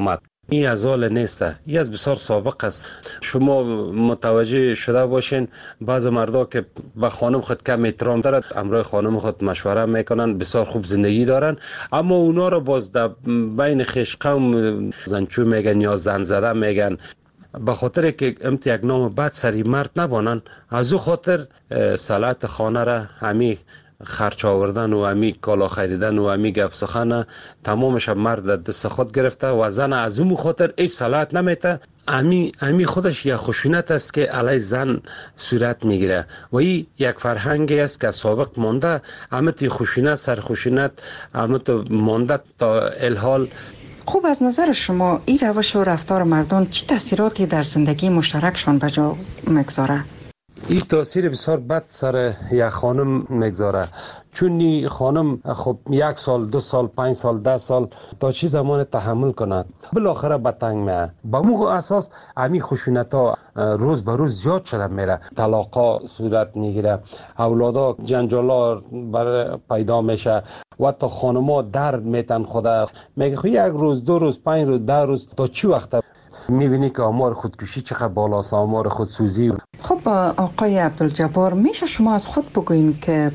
این از حال نیسته، این از بسیار سابق است. شما متوجه شده باشین بعض مردا که به خانم خود کم احترام دارد، امرای خانم خود مشوره میکنن، بسیار خوب زندگی دارن، اما اونا رو باز در بین خویش قوم زنچو میگن یا زن زده میگن. به خاطر که امت یک نام بد سری مرد نبانن، از او خاطر صلاحیت خانه را همی خرچ آوردن و همی کالا خریدن و همی گپ سخن تمامش مرد دست خود گرفته و زن از اون خاطر هیچ صلاحیت نمیته. امی امی خودش یک خشونت است که علی زن صورت میگیره و این یک فرهنگی است که سابق مانده. امت خشونت سر خشونت امت مانده تا الحال. خوب، از نظر شما این روش و رفتار مردان چه تاثیراتی در زندگی مشترکشان به جا میگذاره؟ این تاثیر بسیار بد سر یک خانم میگذاره، چون این خانم خب یک سال، دو سال، پنج سال، ده سال تا چی زمان تحمل کند، بالاخره به تنگ میه. با مو اساس امی خشونت ها روز به روز زیاد شده میره، طلاقا صورت میگیره، اولادا جنجالا بر پیدا میشه و تا خانما درد میتن خدا میگه خب یک روز، دو روز، پنج روز، ده روز تا چی وقت میبینی که آمار خودکشی چقدر بالاست، آمار خودسوزی. خب آقای عبدالجبار، میشه شما از خود بگوین که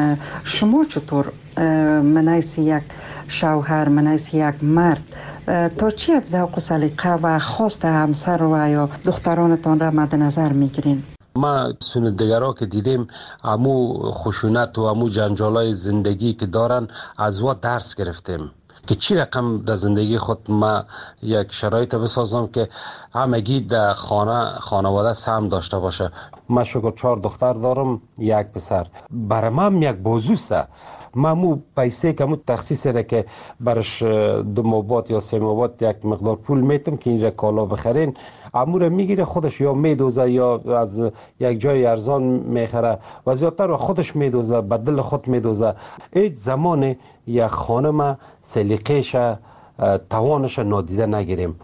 شما چطور منیس یک شوهر، منیس یک مرد تا چی از ذوق و سلیقه و خواست همسر و یا دخترانتان را مد نظر میگیرین؟ ما سندگرها که دیدیم امو خشونت و امو جنجالای زندگی که دارن از وا درس گرفتیم که چی رقم در زندگی خود ما یک شرایط بسازم که همگی در خانه خانواده سهم داشته باشه. من شکر چهار دختر دارم، یک پسر. برای من یک بازوسته. ما مو پیسه که مو تخصیص را که برش دو مابات یا سه مابات یک مقدار پول میتم که اینجا کالا بخرین، امور میگیره خودش یا میدوزه یا از یک جای ارزان میخره و زیادتر خودش میدوزه، به دل خود میدوزه. هیچ زمان یک خانم سلیقه‌ش توانش نادیده نگیریم.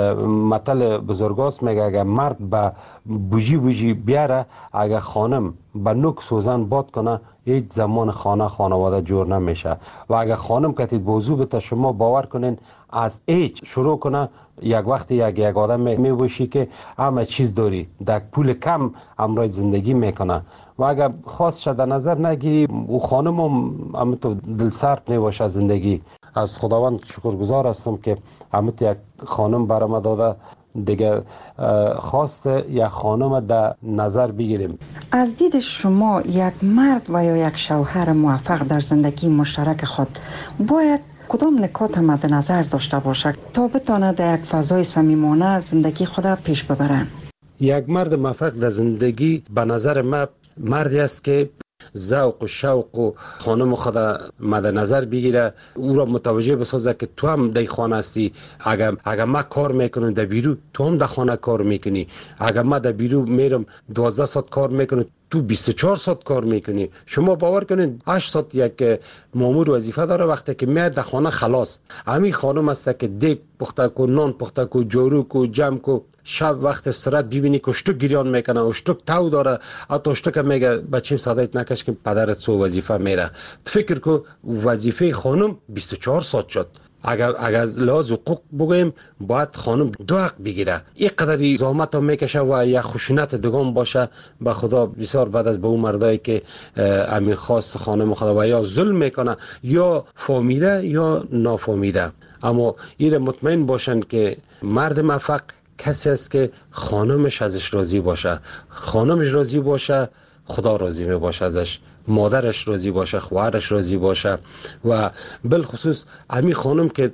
مثل بزرگاست میگه اگر مرد به بوجی بوجی بیاره، اگر خانم به نوک سوزن باد کنه، هیچ زمان خانه خانواده جور نمیشه. و اگر خانم کتید بوزو بته، شما باور کنین از هیچ شروع کنه، یک وقت یک یک آدم میبوشی که همه چیز داری، در پول کم امرای زندگی میکنه. و اگر خواست شده نظر نگیری، او خانم هم همونطور دل سرد میباشه زندگی. از خداوند شکرگزار هستم که همت یک خانم برام داده. دیگه خواست یک خانم در نظر بگیریم. از دید شما یک مرد و یا یک شوهر موفق در زندگی مشترک خود باید کدام نکات مد نظر داشته باشد تا بتانه در یک فضای صمیمانه زندگی خود پیش ببرند؟ یک مرد موفق در زندگی به نظر من مردی است که ذوق و شوق و خانم خود مد نظر بگیره، او را متوجه بسازه که تو هم در خانه هستی. اگر اگر ما کار میکنم در بیرو، تو هم در خانه کار میکنی. اگر ما در بیرو میرم دوازده ساعت کار میکنم، تو بیست و چهار ساعت کار میکنی. شما باور کنین هشت ساعت یک مامور وظیفه داره، وقتی که میاد در خانه خلاص. همین خانم است که دیگ پخته کو، نان پخته کو، جارو کو، جمع کو. شب وقت استراحت ببینی که اشتک گریان میکنه، اشتک تو داره، حتی اشتک میگه بچیم صدایت نکش که پدرت سو وظیفه میره. فکر کو وظیفه خانم بیست و چهار ساعت شد. اگر اگر از لحاظ حقوق بگویم باید خانم دو حق بگیره. این قدری زحمت هم میکشه و یک خشونت دگان باشه. به خدا بسیار بعد از به اون مردایی که امین خواست خانم خدا و یا ظلم میکنه یا فهمیده یا نافهمیده. اما این مطمئن باشن که مرد موفق کسی است که خانمش ازش راضی باشه. خانمش راضی باشه، خدا راضی می باشه ازش. مادرش راضی باشه، خواهرش راضی باشه. و بالخصوص امی خانم که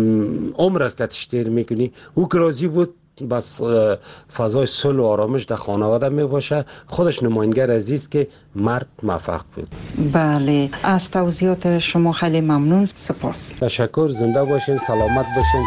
عمر است که تشتیر میکنی، او که راضی بود، بس فضای صلح و آرامش در خانواده می باشه. خودش نماینگر عزیز که مرد موفق بود. بله، از توضیحات شما خیلی ممنون. سپاس. تشکر. زنده باشین، سلامت باشین.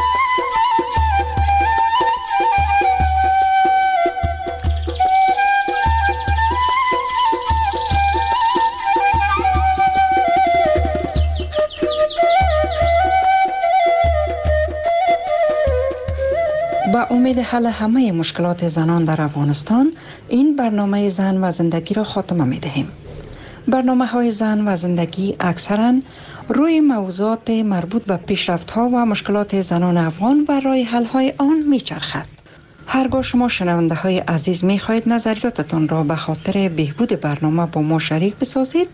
با امید حل همه مشکلات زنان در افغانستان، این برنامه زن و زندگی را خاتمه می دهیم. برنامه های زن و زندگی اکثرا روی موضوعات مربوط به پیشرفت ها و مشکلات زنان افغان و راه حل های آن می چرخد. هرگاه شما شنونده های عزیز می خواهید نظریاتتان را به خاطر بهبود برنامه با ما شریک بسازید،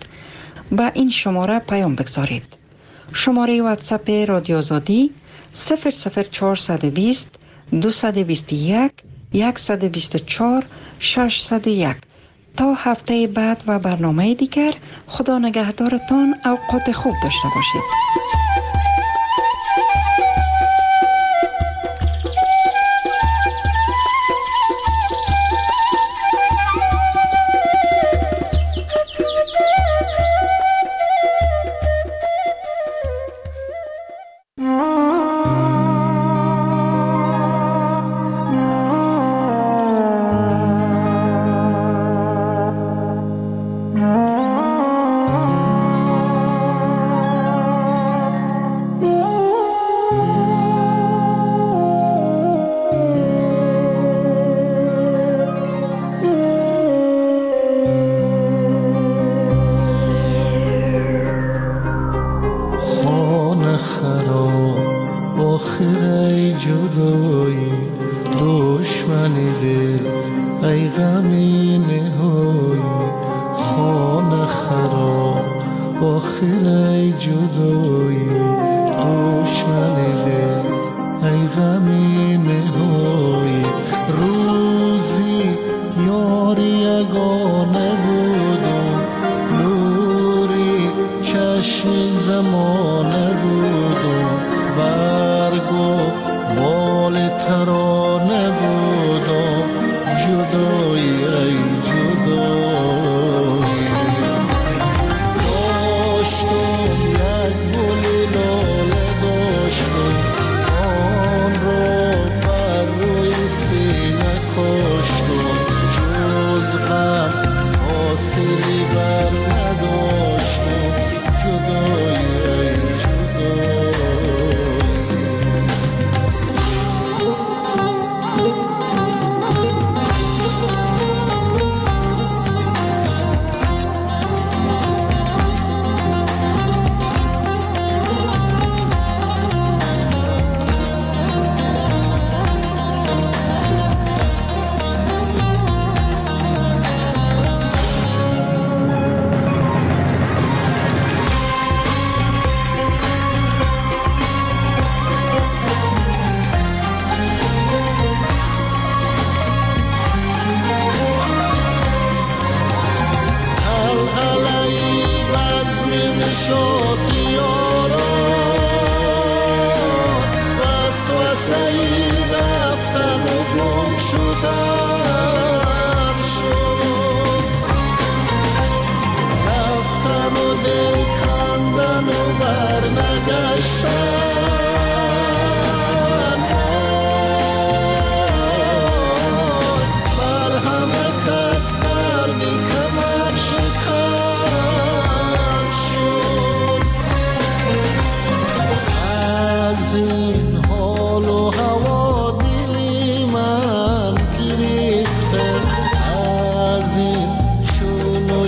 با این شماره پیام بگذارید. شماره واتساپ رادیو آزادی صفر صفر چهارصد و بیست دویست و بیست و یک صد و بیست و چهار ششصد و یک. تا هفته بعد و برنامه دیگر، خدا نگهدارتان، اوقات خوب داشته باشید.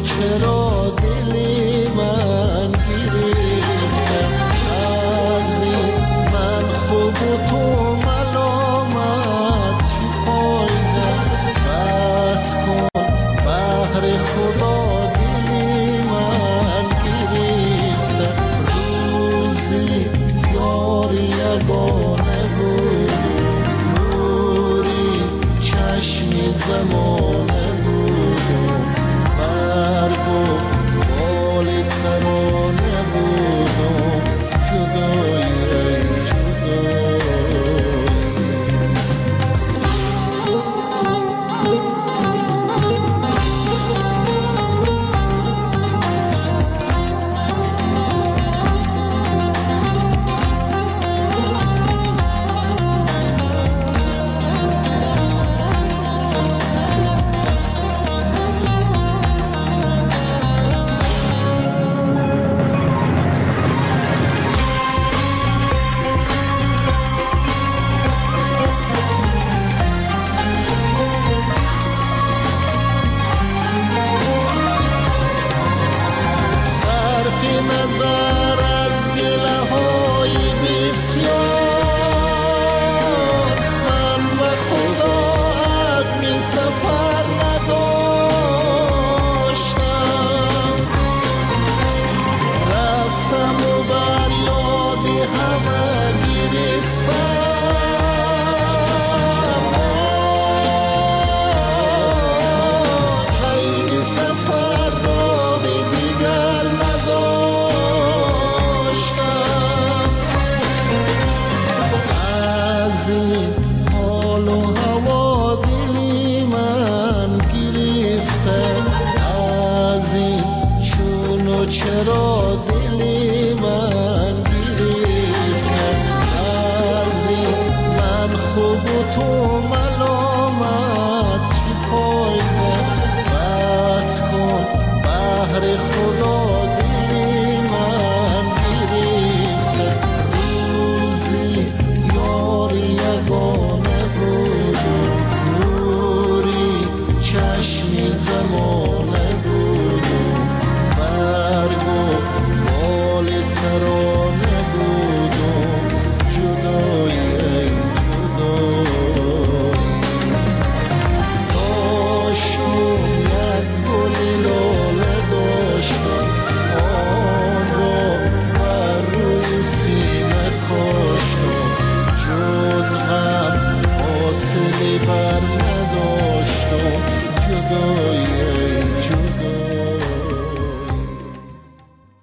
چرا دل من گرفته از با دل من گرفت، از من خوب و تو